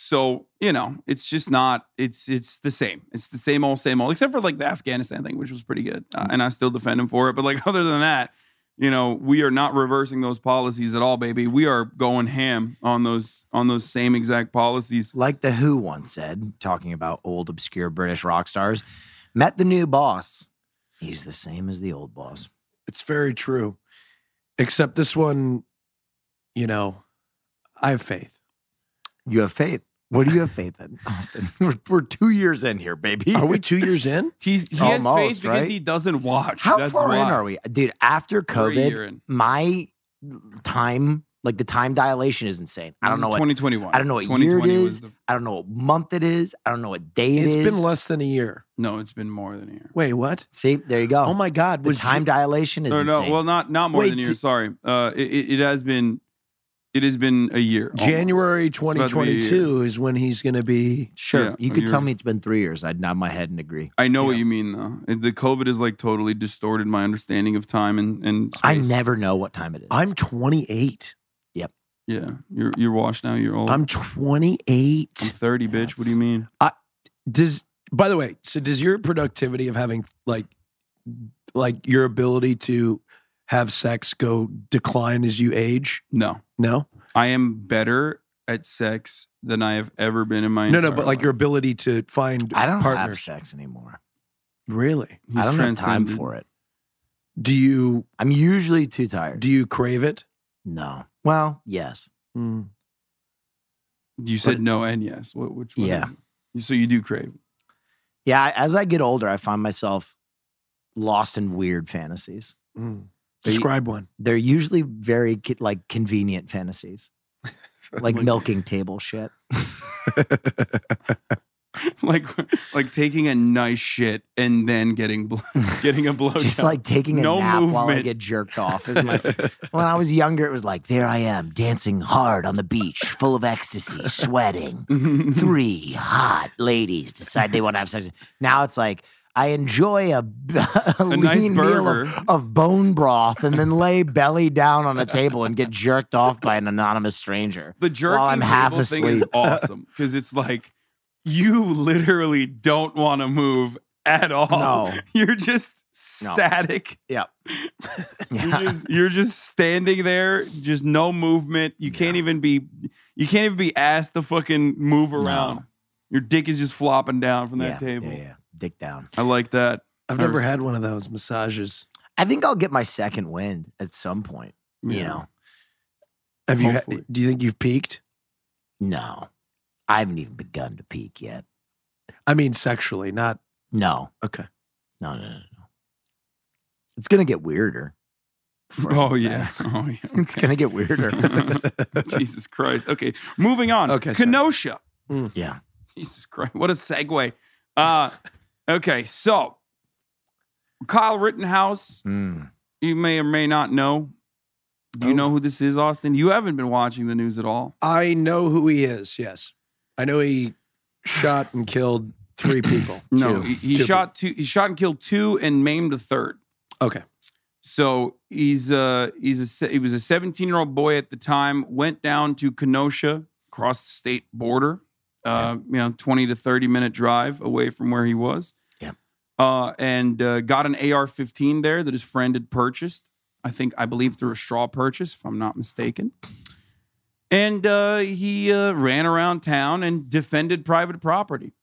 So, it's just not, it's the same. It's the same old, except for like the Afghanistan thing, which was pretty good. And I still defend him for it. But like, other than that, we are not reversing those policies at all, baby. We are going ham on those same exact policies. Like the Who once said, talking about old, obscure British rock stars, met the new boss. He's the same as the old boss. It's very true. Except this one, I have faith. You have faith. What do you have faith in, Austin? We're 2 years in here, baby. Are we 2 years in? He has faith because he doesn't watch. How That's far why. in are we? Dude, after COVID, my time, like the time dilation is insane. I don't know what 2021. I don't know what year it is. I don't know what month it is. I don't know what day it is. It's been less than a year. No, it's been more than a year. Wait, what? See, there you go. Oh my God. The time dilation is insane. No, well, not more than a year. Sorry. It has been a year. January 2022 is when he's going to be. Sure. Yeah, you could tell me it's been 3 years. I'd nod my head and agree. I know what you mean, though. The COVID has like totally distorted my understanding of time and space. I never know what time it is. I'm 28. Yep. Yeah. You're washed now. You're old. I'm 28. I'm 30, bitch. What do you mean? By the way, so does your productivity of having like your ability to have sex go decline as you age? No. I am better at sex than I have ever been in my entire but like life. your ability to find I don't partners. have sex anymore. Really? I don't have time for it. I'm usually too tired. Do you crave it? No. Well, yes. You said no and yes. Which one? Yeah. Is it? So you do crave. Yeah, as I get older, I find myself lost in weird fantasies. Describe one. They're usually very convenient fantasies, like milking table shit. like taking a nice shit and then getting a blowjob. Just like taking a nap movement. while I get jerked off. When I was younger, it was like, there I am, dancing hard on the beach, full of ecstasy, sweating. 3 hot ladies decide they want to have sex. Now it's like, I enjoy a lean nice meal burger. of bone broth and then lay belly down on a table and get jerked off by an anonymous stranger. The jerking while I'm half table thing is asleep. awesome because it's like you literally don't want to move at all. No. You're just static. Yeah. You're just standing there, just no movement. You can't even be asked to fucking move around. No. Your dick is just flopping down from that table. Yeah. Dick down. I like that. I've never had one of those massages. I think I'll get my second wind at some point. You know. Do you think you've peaked? No. I haven't even begun to peak yet. I mean sexually, not. No. Okay. No. It's going to get weirder. Oh, yeah. Okay. It's going to get weirder. Jesus Christ. Okay. Moving on. Okay. Kenosha. Yeah. Jesus Christ. What a segue. Okay. So, Kyle Rittenhouse, you may or may not know. Do you know who this is, Austin? You haven't been watching the news at all. I know who he is, yes. I know he shot and killed 3 people. No, he shot two. He shot and killed 2 and maimed a 3rd. Okay. So he was a 17-year-old boy at the time. Went down to Kenosha, across the state border. 20 to 30 minute drive away from where he was. Yeah. And got an AR-15 there that his friend had purchased. I believe through a straw purchase, if I'm not mistaken. And he ran around town and defended private property.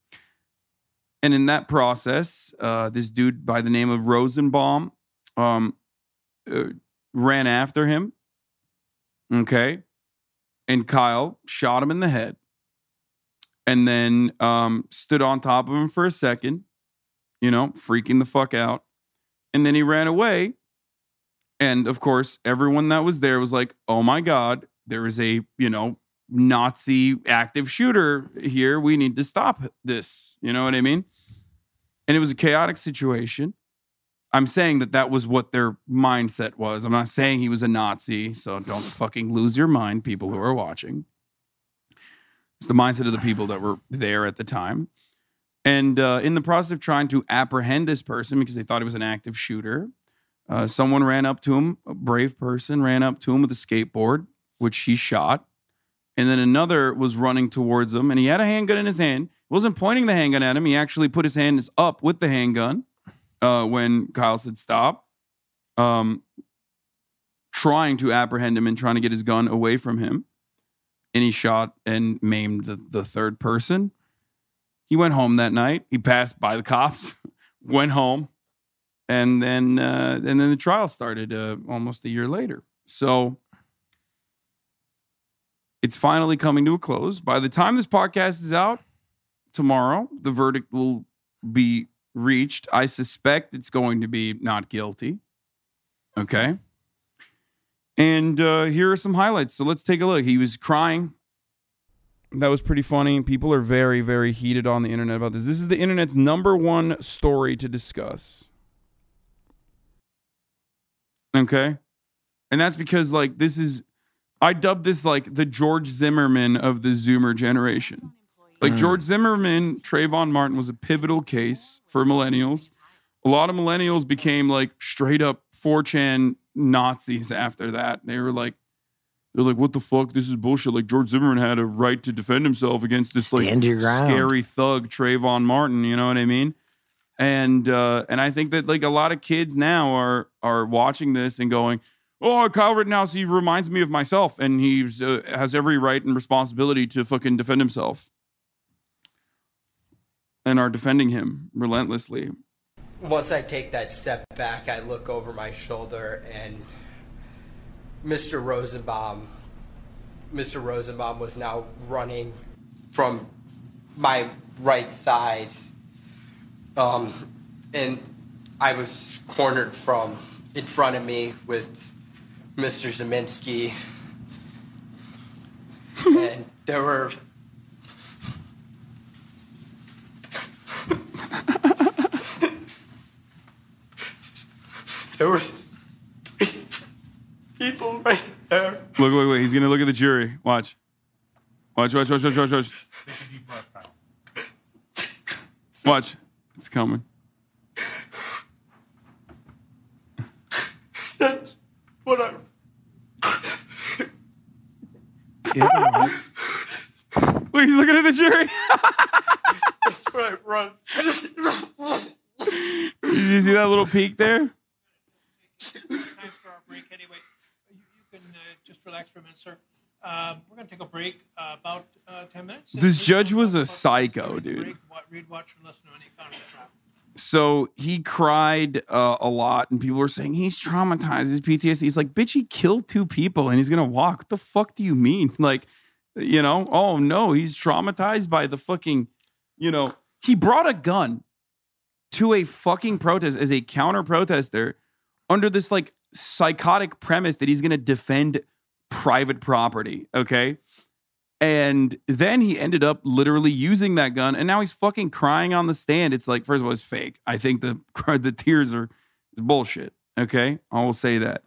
And in that process, this dude by the name of Rosenbaum ran after him. Okay. And Kyle shot him in the head. And then stood on top of him for a second, freaking the fuck out. And then he ran away. And of course, everyone that was there was like, oh my God, there is a, Nazi active shooter here. We need to stop this. You know what I mean? And it was a chaotic situation. I'm saying that was what their mindset was. I'm not saying he was a Nazi, so don't fucking lose your mind, people who are watching. It's the mindset of the people that were there at the time. And in the process of trying to apprehend this person because they thought he was an active shooter, someone ran up to him, a brave person ran up to him with a skateboard, which he shot. And then another was running towards him, and he had a handgun in his hand. He wasn't pointing the handgun at him. He actually put his hands up with the handgun when Kyle said stop, trying to apprehend him and trying to get his gun away from him. And he shot and maimed the third person. He went home that night. He passed by the cops, went home, and then the trial started almost a year later. So it's finally coming to a close. By the time this podcast is out tomorrow, the verdict will be reached. I suspect it's going to be not guilty. Okay. And here are some highlights. So let's take a look. He was crying. That was pretty funny. People are very, very heated on the internet about this. This is the internet's #1 story to discuss. Okay. And that's because, like, this is, I dubbed this like the George Zimmerman of the Zoomer generation. Like George Zimmerman, Trayvon Martin was a pivotal case for millennials. A lot of millennials became like straight up 4chan Nazis after that. They're like, what the fuck? This is bullshit. Like George Zimmerman had a right to defend himself against this like scary thug Trayvon Martin. You know what I mean? And I think that like a lot of kids now are watching this and going, oh, Kyle Rittenhouse, he reminds me of myself, and he has every right and responsibility to fucking defend himself, and are defending him relentlessly. Once I take that step back, I look over my shoulder, and Mr. Rosenbaum was now running from my right side, and I was cornered from in front of me with Mr. Zeminski, and there were three people right there. Look, wait. He's going to look at the jury. Watch. Watch. Watch. It's coming. That's what I... Look, he's looking at the jury. That's what I run. Did you see that little peek there? Time for our break anyway. You can just relax for a minute, sir. We're going to take a break about 10 minutes. This judge was a psycho, dude. Read, watch, or listen to any kind of travel. So he cried a lot, and people were saying he's traumatized, his PTSD. He's like, bitch, he killed 2 people, and he's going to walk. What the fuck do you mean? Like, you know, oh, no, he's traumatized by the fucking, you know, he brought a gun to a fucking protest as a counter-protester under this, like, psychotic premise that he's going to defend private property, okay? And then he ended up literally using that gun, and now he's fucking crying on the stand. It's like, first of all, it's fake. I think the tears are bullshit, okay? I will say that.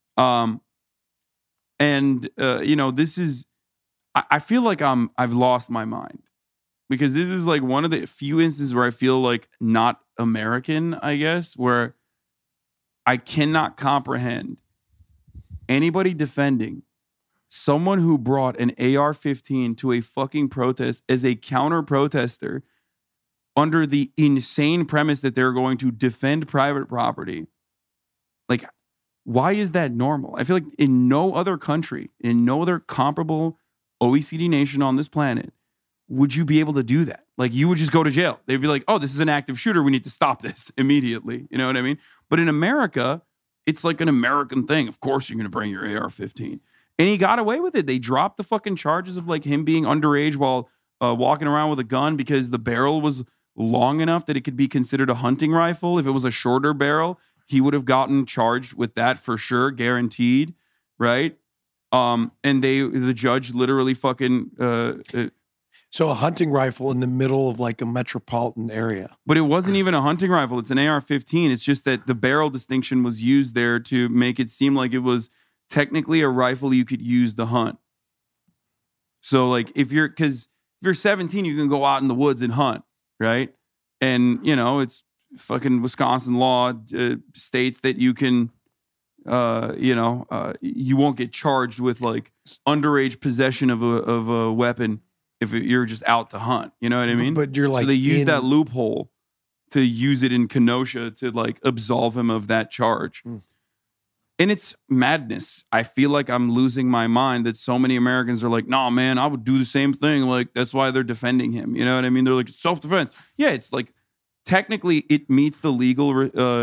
You know, this is, I feel like I've lost my mind, because this is like one of the few instances where I feel like not American, I guess, where I cannot comprehend anybody defending someone who brought an AR-15 to a fucking protest as a counter-protester under the insane premise that they're going to defend private property. Like, why is that normal? I feel like in no other country, in no other comparable OECD nation on this planet, would you be able to do that? Like, you would just go to jail. They'd be like, oh, this is an active shooter. We need to stop this immediately. You know what I mean? But in America, it's like an American thing. Of course you're going to bring your AR-15. And he got away with it. They dropped the fucking charges of like him being underage while walking around with a gun because the barrel was long enough that it could be considered a hunting rifle. If it was a shorter barrel, he would have gotten charged with that for sure, guaranteed, right? And the judge literally fucking... So a hunting rifle in the middle of like a metropolitan area. But it wasn't even a hunting rifle. It's an AR-15. It's just that the barrel distinction was used there to make it seem like it was technically a rifle you could use to hunt. So like if you're 17, you can go out in the woods and hunt, right? And you know, it's fucking Wisconsin law states that you can you won't get charged with like underage possession of a weapon if you're just out to hunt. You know what I mean? But you're like, so they use that loophole to use it in Kenosha to like absolve him of that charge. And it's madness. I feel like I'm losing my mind that so many Americans are like, nah, man, I would do the same thing. Like, that's why they're defending him. You know what I mean? They're like, self-defense. Yeah, it's like, technically it meets the legal,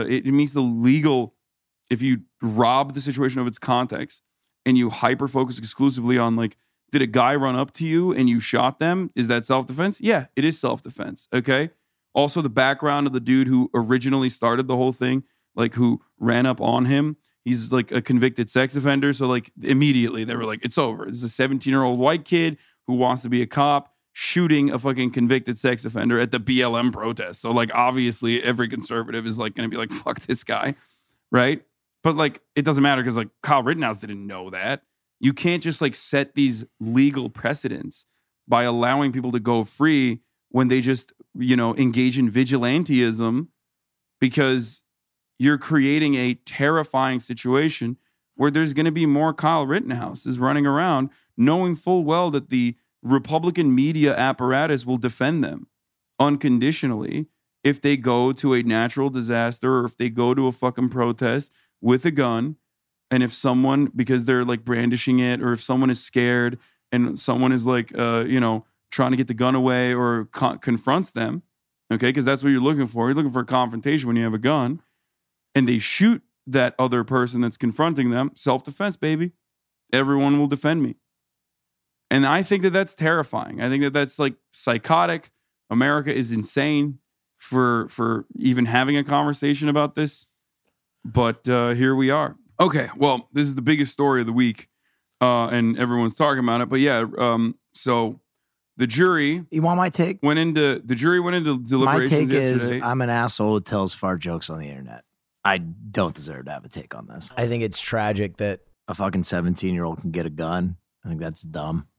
if you rob the situation of its context and you hyper-focus exclusively on like, did a guy run up to you and you shot them? Is that self-defense? Yeah, it is self-defense, okay? Also, the background of the dude who originally started the whole thing, like who ran up on him, he's like a convicted sex offender. So like immediately they were like, it's over. This is a 17-year-old white kid who wants to be a cop shooting a fucking convicted sex offender at the BLM protest. So like obviously every conservative is like going to be like, fuck this guy, right? But like it doesn't matter because like Kyle Rittenhouse didn't know that. You can't just like set these legal precedents by allowing people to go free when they just, engage in vigilantism, because you're creating a terrifying situation where there's going to be more Kyle Rittenhouses running around knowing full well that the Republican media apparatus will defend them unconditionally if they go to a natural disaster or if they go to a fucking protest with a gun. And if someone, because they're like brandishing it, or if someone is scared and someone is like, trying to get the gun away or confronts them, okay, because that's what you're looking for. You're looking for a confrontation when you have a gun, and they shoot that other person that's confronting them. Self-defense, baby. Everyone will defend me. And I think that that's terrifying. I think that that's like psychotic. America is insane for even having a conversation about this. But here we are. Okay, well, this is the biggest story of the week, and everyone's talking about it. But yeah, so the jury. You want my take? The jury went into deliberations My take yesterday. is I'm an asshole who tells fart jokes on the internet. I don't deserve to have a take on this. I think it's tragic that a fucking 17-year-old can get a gun. I think that's dumb.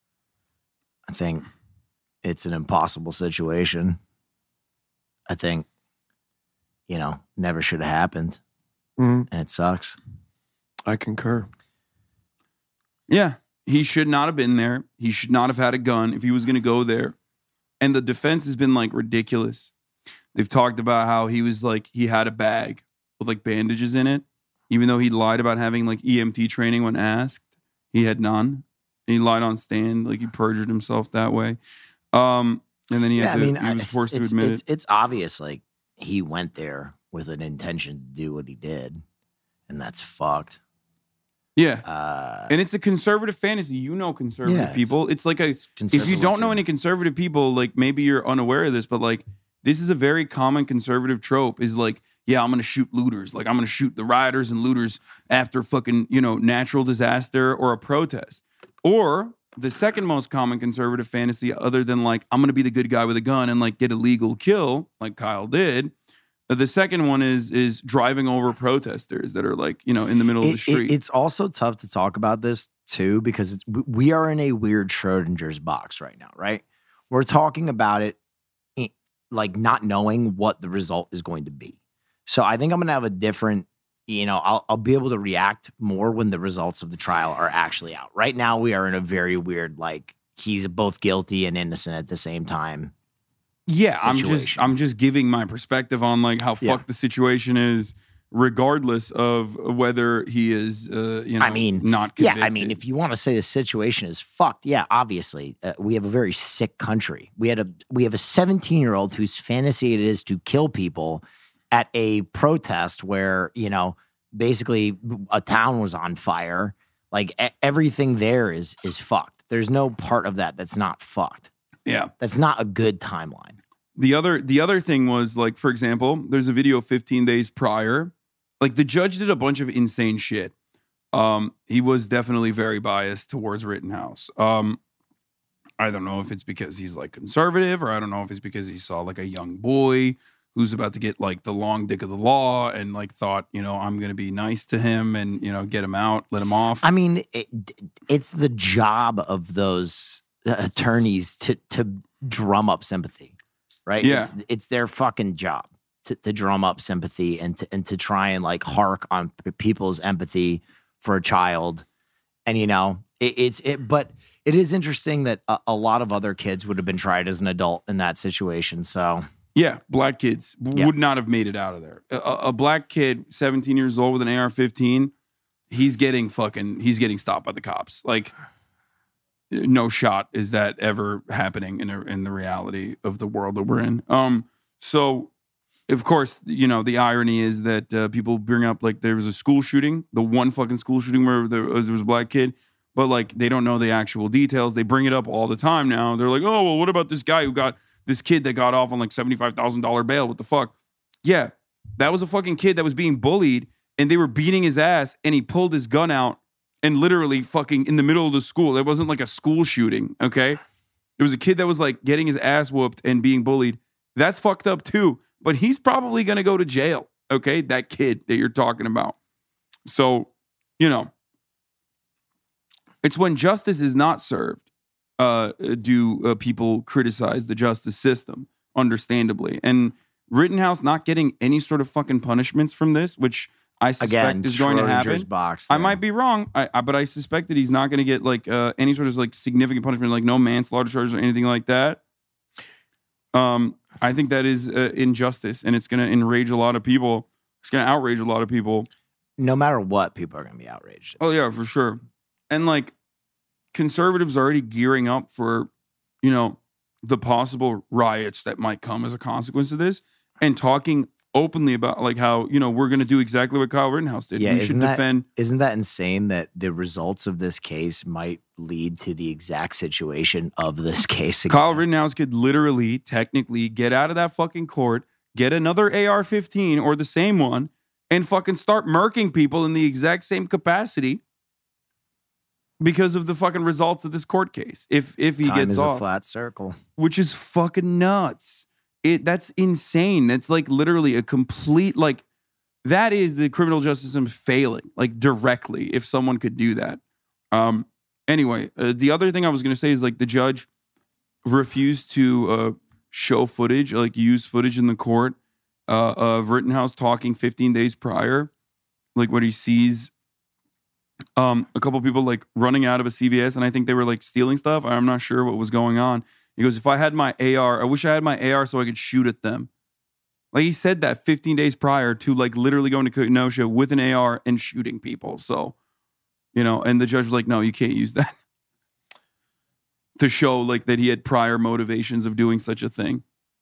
I think it's an impossible situation. I think, never should have happened. And it sucks. I concur. Yeah, he should not have been there. He should not have had a gun if he was going to go there. And the defense has been like ridiculous. They've talked about how he was like, he had a bag with like bandages in it, even though he lied about having like EMT training when asked. He had none. He lied on stand, like he perjured himself that way. And then he was forced to admit it. It's obvious, like he went there with an intention to do what he did, and that's fucked. Yeah. And it's a conservative fantasy. Conservative people. It's like if you don't know any conservative people, like maybe you're unaware of this, but like this is a very common conservative trope is like, yeah, I'm going to shoot looters. Like I'm going to shoot the rioters and looters after fucking, natural disaster or a protest. Or the second most common conservative fantasy, other than like, I'm going to be the good guy with a gun and like get a legal kill like Kyle did. The second one is driving over protesters that are like, in the middle of the street. It's also tough to talk about this too, because we are in a weird Schrodinger's box right now, right? We're talking about it like not knowing what the result is going to be. So I think I'm going to have a different, I'll be able to react more when the results of the trial are actually out. Right now we are in a very weird, like he's both guilty and innocent at the same time. Yeah, I'm just giving my perspective on like how fucked the situation is, regardless of whether he is, not convicted. Yeah, if you want to say the situation is fucked, yeah, obviously we have a very sick country. We have a 17-year-old whose fantasy it is to kill people at a protest where basically a town was on fire. Like everything there is fucked. There's no part of that that's not fucked. Yeah. That's not a good timeline. The other thing was, like, for example, there's a video 15 days prior. Like, the judge did a bunch of insane shit. He was definitely very biased towards Rittenhouse. I don't know if it's because he's, like, conservative, or I don't know if it's because he saw, like, a young boy who's about to get, like, the long dick of the law and, like, thought, I'm going to be nice to him and, get him out, let him off. It's the job of those attorneys to drum up sympathy, right? Yeah. It's their fucking job. to drum up sympathy and to try and like hark on people's empathy for a child. And, you know, but it is interesting that a lot of other kids would have been tried as an adult in that situation. So, yeah, black kids would not have made it out of there. A black kid, 17 years old with an AR-15, he's getting stopped by the cops. Like, no shot is that ever happening in the reality of the world that we're in. So, of course, you know, the irony is that people bring up, like, there was a school shooting, the one fucking school shooting where there was a black kid, but, like, they don't know the actual details. They bring it up all the time now. They're like, oh, well, what about this guy this kid that got off on, like, $75,000 bail? What the fuck? Yeah, that was a fucking kid that was being bullied, and they were beating his ass, and he pulled his gun out and literally fucking in the middle of the school. It wasn't like a school shooting, okay? There was a kid that was, like, getting his ass whooped and being bullied. That's fucked up, too. But he's probably going to go to jail, okay? That kid that you're talking about. So, you know, it's when justice is not served, do people criticize the justice system, understandably. And Rittenhouse not getting any sort of fucking punishments from this, which I suspect is going to happen. I might be wrong, but I suspect that he's not going to get like any sort of like significant punishment, like no manslaughter charges or anything like that. I think that is injustice, and it's going to enrage a lot of people. It's going to outrage a lot of people. No matter what, people are going to be outraged. Oh, yeah, for sure. And, like, conservatives are already gearing up for, you know, the possible riots that might come as a consequence of this, and talking openly about, like, how, you know, we're going to do exactly what Kyle Rittenhouse did. Yeah, we should defend. Isn't that insane that the results of this case might lead to the exact situation of this case again? Kyle Rittenhouse could literally, technically, get out of that fucking court, get another AR-15 or the same one, and fucking start murking people in the exact same capacity because of the fucking results of this court case. If he Time gets is off, a flat circle, which is fucking nuts. That's insane. That's like literally a complete, like, that is the criminal justice system failing, like, directly, if someone could do that. Anyway, the other thing I was going to say is, like, the judge refused to show footage, like, use footage in the court of Rittenhouse talking 15 days prior, like, when he sees a couple people, like, running out of a CVS, and I think they were, like, stealing stuff. I'm not sure what was going on. He goes, if I had my AR, I wish I had my AR so I could shoot at them. Like, he said that 15 days prior to, like, literally going to Kenosha with an AR and shooting people. So, you know, and the judge was like, no, you can't use that to show, like, that he had prior motivations of doing such a thing.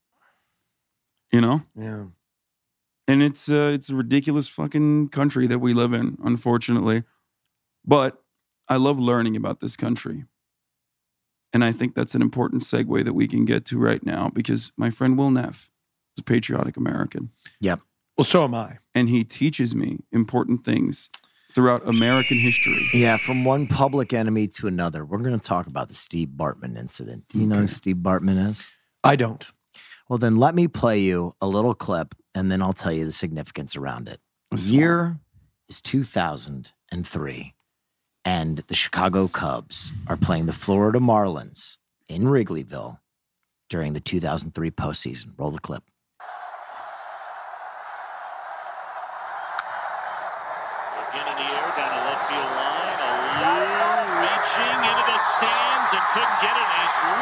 You know? Yeah. And it's a ridiculous fucking country that we live in, unfortunately. But I love learning about this country. And I think that's an important segue that we can get to right now, because my friend Will Neff is a patriotic American. Yep. Well, so am I. And he teaches me important things throughout American history. Yeah, from one public enemy to another. We're going to talk about the Steve Bartman incident. Do you know who Steve Bartman is? I don't. Well, then let me play you a little clip, and then I'll tell you the significance around it. The year is 2003. And the Chicago Cubs are playing the Florida Marlins in Wrigleyville during the 2003 postseason. Roll the clip. Again in the air, down the left field line. A reaching into the stands and couldn't get it.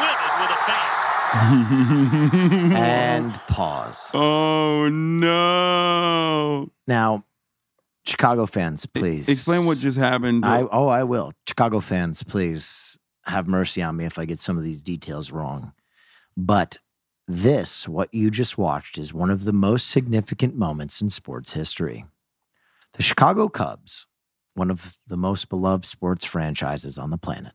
And he's livid with a fan. And pause. Oh, no. Now, Chicago fans, please. Explain what just happened. I will. Chicago fans, please have mercy on me if I get some of these details wrong. But this, what you just watched, is one of the most significant moments in sports history. The Chicago Cubs, one of the most beloved sports franchises on the planet,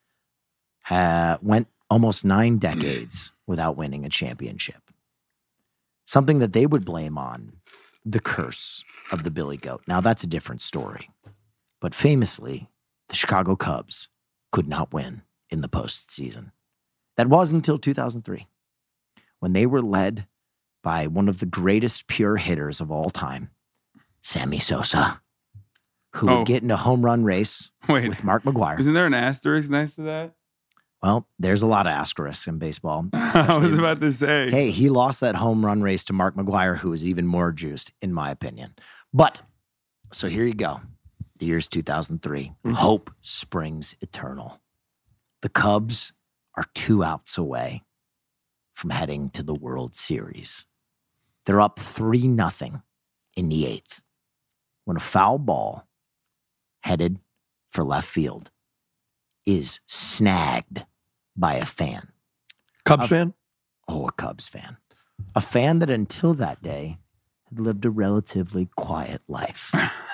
went almost 9 decades without winning a championship. Something that they would blame on the curse of the Billy Goat. Now, that's a different story. But famously, the Chicago Cubs could not win in the postseason. That was until 2003, when they were led by one of the greatest pure hitters of all time, Sammy Sosa, who would get in a home run race with Mark McGwire. Isn't there an asterisk next to that? Well, there's a lot of asterisks in baseball. I was about to say. Hey, he lost that home run race to Mark McGwire, who was even more juiced, in my opinion. But, so here you go. The year's 2003. Hope springs eternal. The Cubs are 2 outs away from heading to the World Series. They're up 3-0 in the 8th when a foul ball headed for left field is snagged by a fan. Cubs fan? Oh, a Cubs fan. A fan that until that day had lived a relatively quiet life.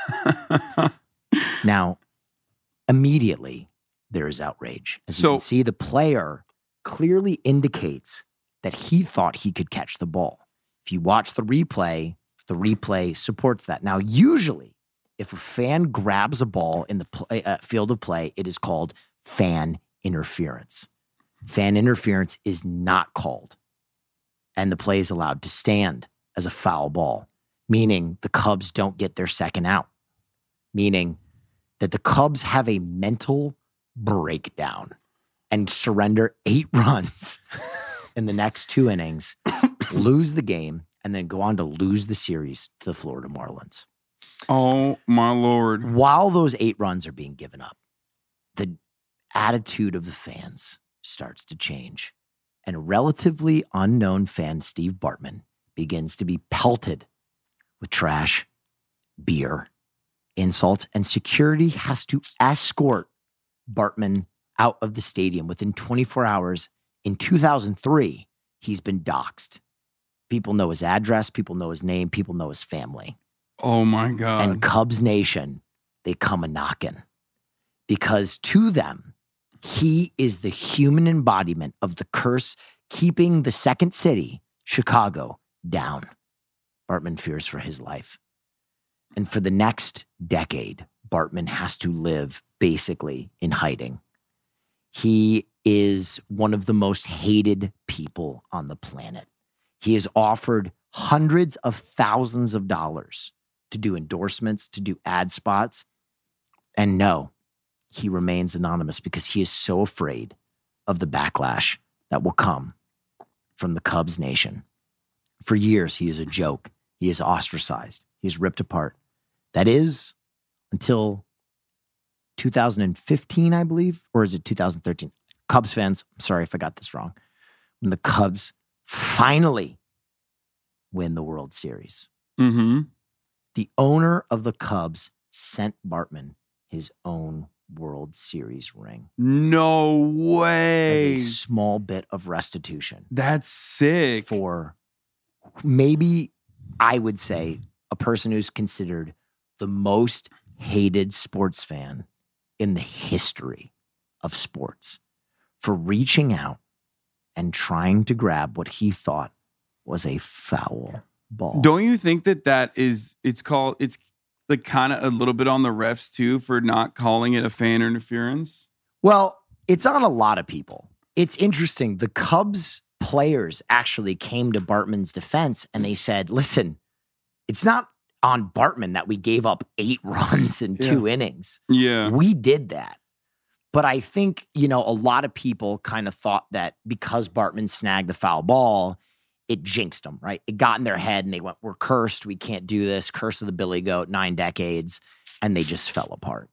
Now, immediately, there is outrage. As you can see, the player clearly indicates that he thought he could catch the ball. If you watch the replay supports that. Now, usually, if a fan grabs a ball in the field of play, it is called fan interference. Fan interference is not called, and the play is allowed to stand as a foul ball, meaning the Cubs don't get their second out, meaning that the Cubs have a mental breakdown and surrender 8 runs in the next 2 innings, lose the game, and then go on to lose the series to the Florida Marlins. Oh, my Lord. While those 8 runs are being given up, the attitude of the fans starts to change. And a relatively unknown fan, Steve Bartman, begins to be pelted with trash, beer, insults, and security has to escort Bartman out of the stadium. Within 24 hours, in 2003, he's been doxxed. People know his address, people know his name, people know his family. Oh, my God. And Cubs Nation, they come a-knocking. Because to them, he is the human embodiment of the curse keeping the second city, Chicago, down. Bartman fears for his life. And for the next decade, Bartman has to live basically in hiding. He is one of the most hated people on the planet. He is offered hundreds of thousands of dollars to do endorsements, to do ad spots. And no, he remains anonymous because he is so afraid of the backlash that will come from the Cubs Nation. For years, he is a joke. He is ostracized. He is ripped apart. That is until 2015, I believe, or is it 2013? Cubs fans, I'm sorry if I got this wrong. When the Cubs finally win the World Series. Mm-hmm. The owner of the Cubs sent Bartman his own World Series ring. No way. As a small bit of restitution. That's sick. For maybe, I would say, a person who's considered the most hated sports fan in the history of sports for reaching out and trying to grab what he thought was a foul ball. Don't you think that it's like kind of a little bit on the refs too for not calling it a fan interference? Well, it's on a lot of people. It's interesting. The Cubs players actually came to Bartman's defense and they said, listen, it's not on Bartman that we gave up 8 runs in 2 innings. Yeah. We did that. But I think, a lot of people kind of thought that because Bartman snagged the foul ball, it jinxed them, right? It got in their head and they went, we're cursed. We can't do this. Curse of the Billy Goat, 9 decades. And they just fell apart.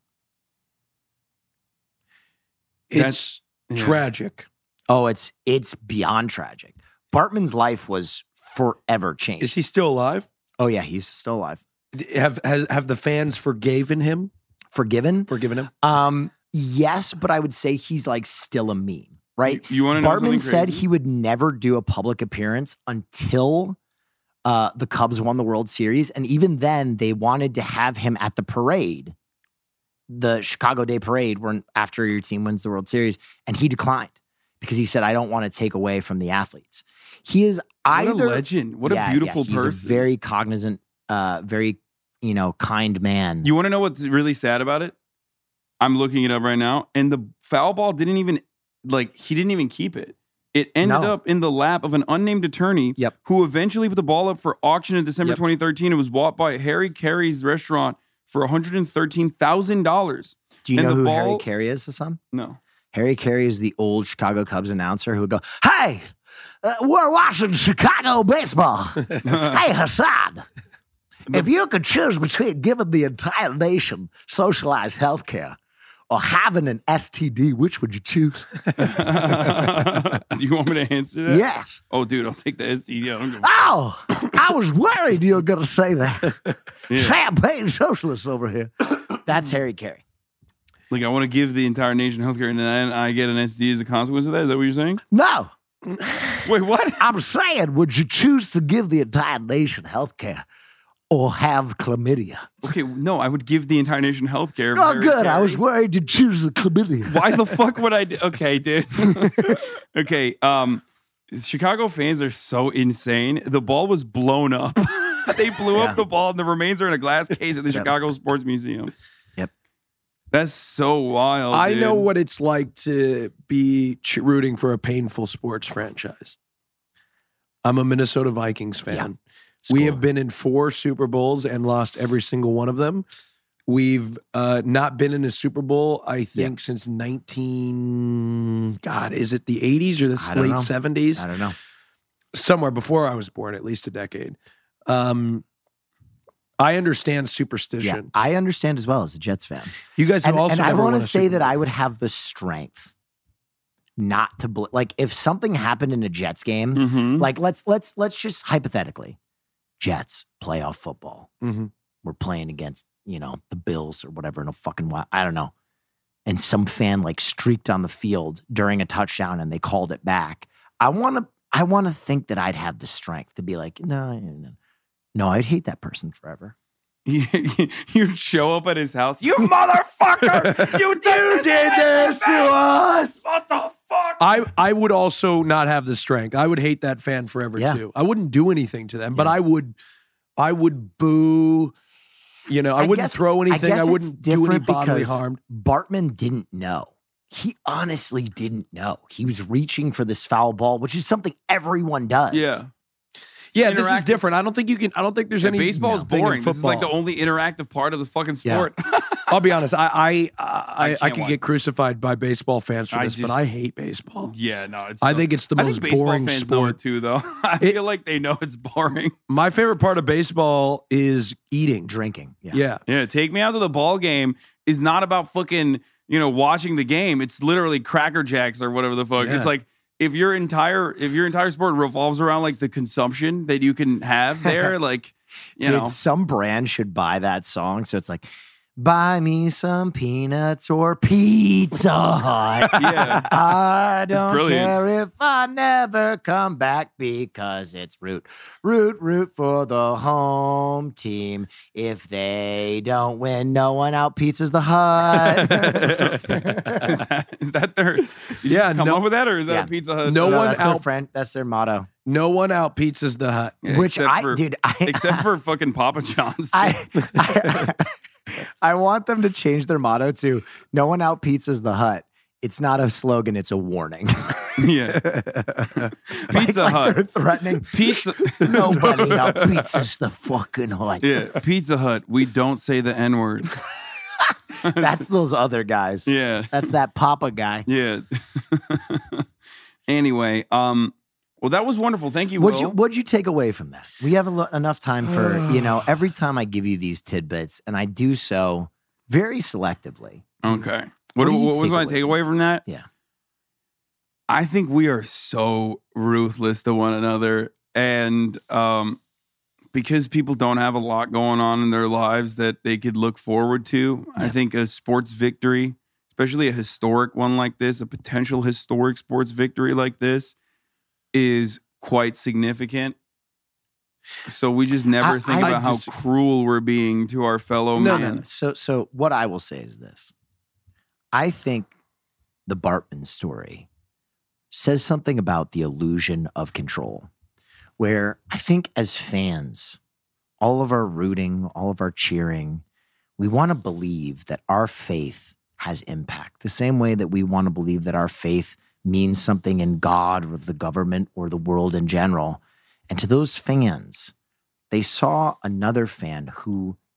It's tragic. Oh, it's beyond tragic. Bartman's life was forever changed. Is he still alive? Oh, yeah, he's still alive. Have the fans forgiven him? Forgiven him? Yes, but I would say he's like still a meme, right? You want to know Bartman something said crazy? he would never do a public appearance until the Cubs won the World Series. And even then, they wanted to have him at the parade, the Chicago Day Parade, after your team wins the World Series. And he declined because he said, I don't want to take away from the athletes. He is either... What a legend. What a beautiful he's person. A very cognizant, very, kind man. You want to know what's really sad about it? I'm looking it up right now. And the foul ball he didn't even keep it. It ended up in the lap of an unnamed attorney who eventually put the ball up for auction in December 2013. It was bought by Harry Carey's restaurant for $113,000. Do you know who Harry Carey is, Hassan? No. Harry Carey is the old Chicago Cubs announcer who would go, "Hey, we're watching Chicago baseball. Hey, Hassan, if you could choose between giving the entire nation socialized health care or having an STD, which would you choose?" Do you want me to answer that? Yes. Oh, dude, I'll take the STD. Oh, I was worried you were going to say that. Yeah. Champagne socialist over here. That's Harry Carey. Like, I want to give the entire nation healthcare, and then I get an STD as a consequence of that? Is that what you're saying? No. Wait, what? I'm saying, would you choose to give the entire nation health care or have chlamydia? Okay, no, I would give the entire nation healthcare. Oh, good. I was worried you'd choose the chlamydia. Why the fuck would I do? Okay, dude. Okay, Chicago fans are so insane. The ball was blown up. They blew up the ball, and the remains are in a glass case at the Chicago Sports Museum. Yep. That's so wild. I dude. know what it's like to be rooting for a painful sports franchise. I'm a Minnesota Vikings fan. We have been in 4 Super Bowls and lost every single one of them. We've not been in a Super Bowl, I think, since is it the 80s or the late 70s? I don't know. Somewhere before I was born, at least a decade. I understand superstition. Yeah, I understand as well as a Jets fan. You guys have also and I never want won to a say Super that Bowl. I would have the strength not to like if something happened in a Jets game, Mm-hmm. like let's just hypothetically, Jets playoff football. Mm-hmm. We're playing against, the Bills or whatever in a fucking while. I don't know. And some fan like streaked on the field during a touchdown and they called it back. I want to think that I'd have the strength to be like, no, I'd hate that person forever. You'd show up at his house. You motherfucker! You did this to us! What the fuck? I would also not have the strength. I would hate that fan forever too. I wouldn't do anything to them, but I would boo. I wouldn't throw anything. I wouldn't do any bodily harm. Bartman didn't know. He honestly didn't know. He was reaching for this foul ball, which is something everyone does. Yeah. Yeah, this is different. I don't think there's any baseball is boring. This is like the only interactive part of the fucking sport. I'll be honest. I can't could watch. get crucified by baseball fans for this, but I hate baseball. Yeah, no. I think it's the most baseball boring fans know sport it too, though. I feel like they know it's boring. My favorite part of baseball is eating, drinking. Yeah. Take me out to the ball game is not about fucking watching the game. It's literally Cracker Jacks or whatever the fuck. Yeah. It's like. If your entire sport revolves around like the consumption that you can have there, like Dude, some brand should buy that song. So it's like, buy me some peanuts or Pizza Hut. Yeah. I don't brilliant. care if I never come back because it's root for the home team. If they don't win, no one out pizzas the Hut. is that their? Come up with that, or is that a Pizza Hut? No one that's out. their friend. That's their motto. No one out pizzas the Hut. Yeah, Which except except for fucking Papa John's. I want them to change their motto to "No one out pizzas the Hut." It's not a slogan; it's a warning. Yeah, Pizza Hut. They're threatening. Pizza. Nobody out pizzas the fucking Hut. Yeah, Pizza Hut. We don't say the N-word. That's those other guys. Yeah, that's that Papa guy. Yeah. Anyway, well, that was wonderful. Thank you, Will. What'd you take away from that? We have enough time for, every time I give you these tidbits, and I do so very selectively. Okay. What was my takeaway from that? Yeah. I think we are so ruthless to one another. And because people don't have a lot going on in their lives that they could look forward to, I think a sports victory, especially a historic one like this, a potential historic sports victory like this, is quite significant. So we just never think about how cruel we're being to our fellow man. No. So what I will say is this. I think the Bartman story says something about the illusion of control, where I think as fans, all of our rooting, all of our cheering, we want to believe that our faith has impact, the same way that we want to believe that our faith means something in God or the government or the world in general. And to those fans, they saw another fan who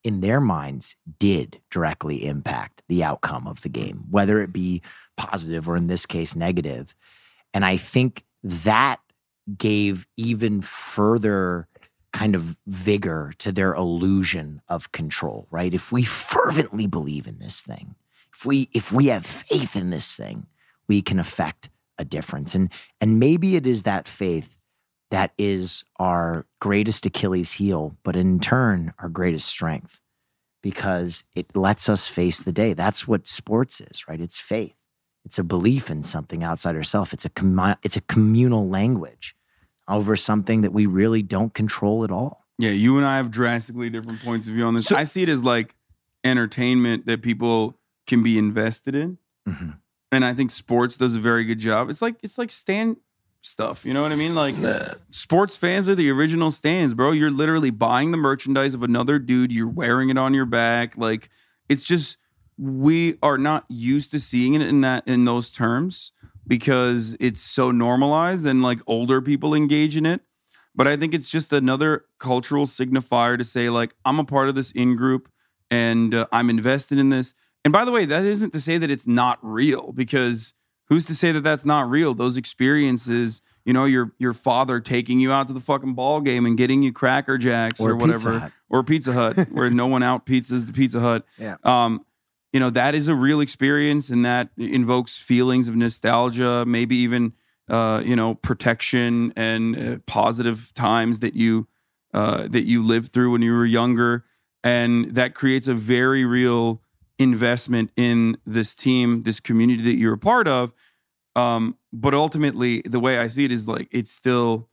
in their minds did directly impact the outcome of the game, whether it be positive or in this case negative. And I think that gave even further kind of vigor to their illusion of control, right? If we fervently believe in this thing, if we have faith in this thing, we can affect a difference. And maybe it is that faith that is our greatest Achilles heel, but in turn, our greatest strength, because it lets us face the day. That's what sports is, right? It's faith. It's a belief in something outside ourselves. It's a communal language over something that we really don't control at all. Yeah, you and I have drastically different points of view on this. I see it as like entertainment that people can be invested in. Mm-hmm. And I think sports does a very good job. It's like Stan stuff, you know what I mean? Like sports fans are the original Stans, bro. You're literally buying the merchandise of another dude. You're wearing it on your back. Like, it's just, we are not used to seeing it in those terms because it's so normalized and like older people engage in it. But I think it's just another cultural signifier to say, like, I'm a part of this in-group and I'm invested in this. And by the way, that isn't to say that it's not real, because who's to say that that's not real? Those experiences, you know, your father taking you out to the fucking ball game and getting you Cracker Jacks or whatever, or Pizza Hut, where no one out pizzas the Pizza Hut. Yeah. You know, that is a real experience, and that invokes feelings of nostalgia, maybe even protection and positive times that you lived through when you were younger, and that creates a very real investment in this team, this community that you're a part of. But ultimately, the way I see it is like, it's still,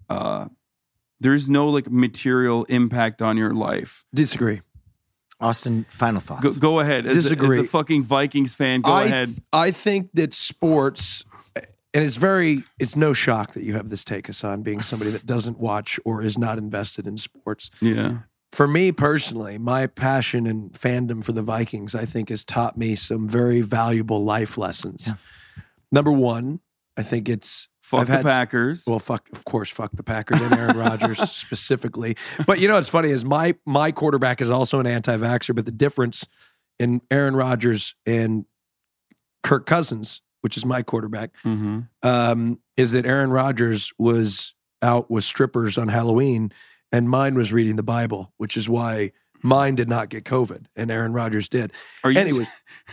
there's no like material impact on your life. Disagree. Austin, final thoughts. Go ahead. Disagree. As the fucking Vikings fan, go ahead. I think that sports, and it's no shock that you have this take, Hassan, being somebody that doesn't watch or is not invested in sports. Yeah. For me personally, my passion and fandom for the Vikings, I think, has taught me some very valuable life lessons. Yeah. Number one, I think it's fuck the Packers. Well, fuck the Packers and Aaron Rodgers specifically. But you know what's funny is my quarterback is also an anti-vaxxer, but the difference in Aaron Rodgers and Kirk Cousins, which is my quarterback, is that Aaron Rodgers was out with strippers on Halloween, and mine was reading the Bible, which is why mine did not get COVID and Aaron Rodgers did. Anyways,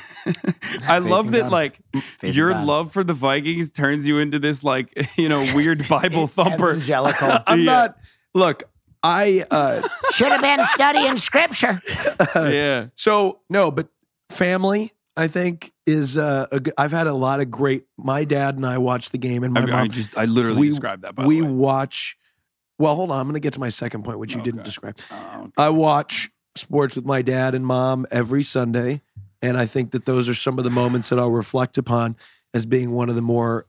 I love that, like, your love for the Vikings turns you into this, like, weird Bible thumper. Evangelical. I'm not. Look, I should have been studying scripture. Yeah. So no, but family, I think, is I've had a lot of great. My dad and I watched the game, and my mom. I literally described that. By the way, we watch. Well, hold on. I'm going to get to my second point, which you didn't describe. I watch sports with my dad and mom every Sunday, and I think that those are some of the moments that I'll reflect upon as being one of the more,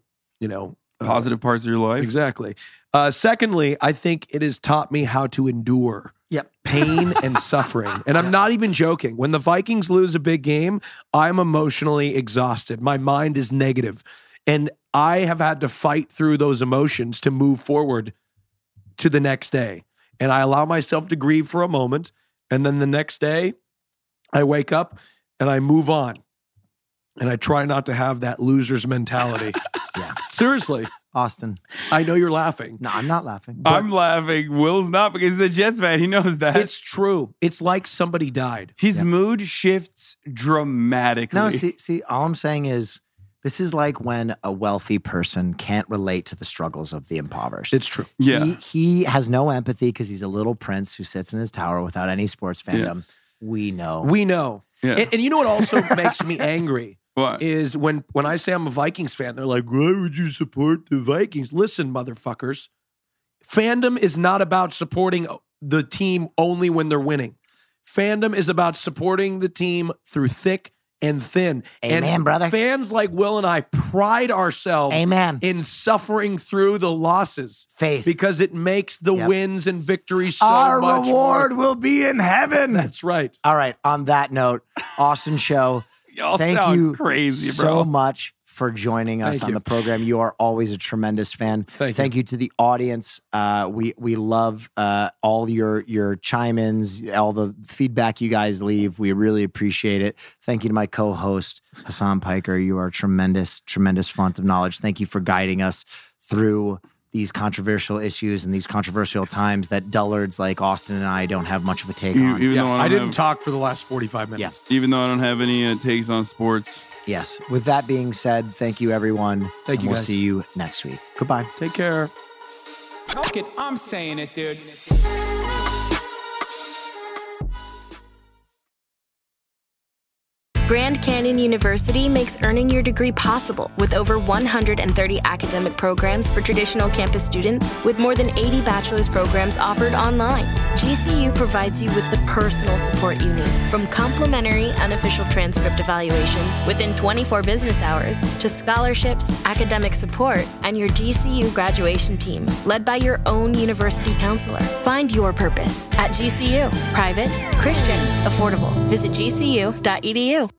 positive parts of your life. Exactly. Secondly, I think it has taught me how to endure pain and suffering. And I'm not even joking. When the Vikings lose a big game, I'm emotionally exhausted. My mind is negative. And I have had to fight through those emotions to move forward to the next day. And I allow myself to grieve for a moment. And then the next day, I wake up and I move on. And I try not to have that loser's mentality. Yeah. Seriously. Austin. I know you're laughing. No, I'm not laughing. I'm laughing. Will's not, because he's a Jets fan. He knows that. It's true. It's like somebody died. His mood shifts dramatically. No, see, all I'm saying is, this is like when a wealthy person can't relate to the struggles of the impoverished. It's true. Yeah. He has no empathy because he's a little prince who sits in his tower without any sports fandom. Yeah. We know. Yeah. And you know what also makes me angry? What? Is when I say I'm a Vikings fan, they're like, why would you support the Vikings? Listen, motherfuckers. Fandom is not about supporting the team only when they're winning. Fandom is about supporting the team through thick and thin. Amen, and brother. Fans like Will and I pride ourselves in suffering through the losses. Faith. Because it makes the wins and victories so Our much reward more. will be in heaven. That's right. All right. On that note, Austin Show. Y'all thank sound you crazy, bro. so much for joining us Thank on you. the program. You are always a tremendous fan. Thank you to the audience. We love all your chime-ins, all the feedback you guys leave. We really appreciate it. Thank you to my co-host, Hassan Piker. You are a tremendous, tremendous font of knowledge. Thank you for guiding us through these controversial issues and these controversial times that dullards like Austin and I don't have much of a take on. Even though I didn't talk for the last 45 minutes. Even though I don't have any takes on sports. Yes. With that being said, thank you, everyone. Thank you, We'll guys. see you next week. Goodbye. Take care. Fuck it, I'm saying it, dude. Grand Canyon University makes earning your degree possible with over 130 academic programs for traditional campus students, with more than 80 bachelor's programs offered online. GCU provides you with the personal support you need, from complimentary unofficial transcript evaluations within 24 business hours to scholarships, academic support, and your GCU graduation team, led by your own university counselor. Find your purpose at GCU. Private, Christian, affordable. Visit gcu.edu.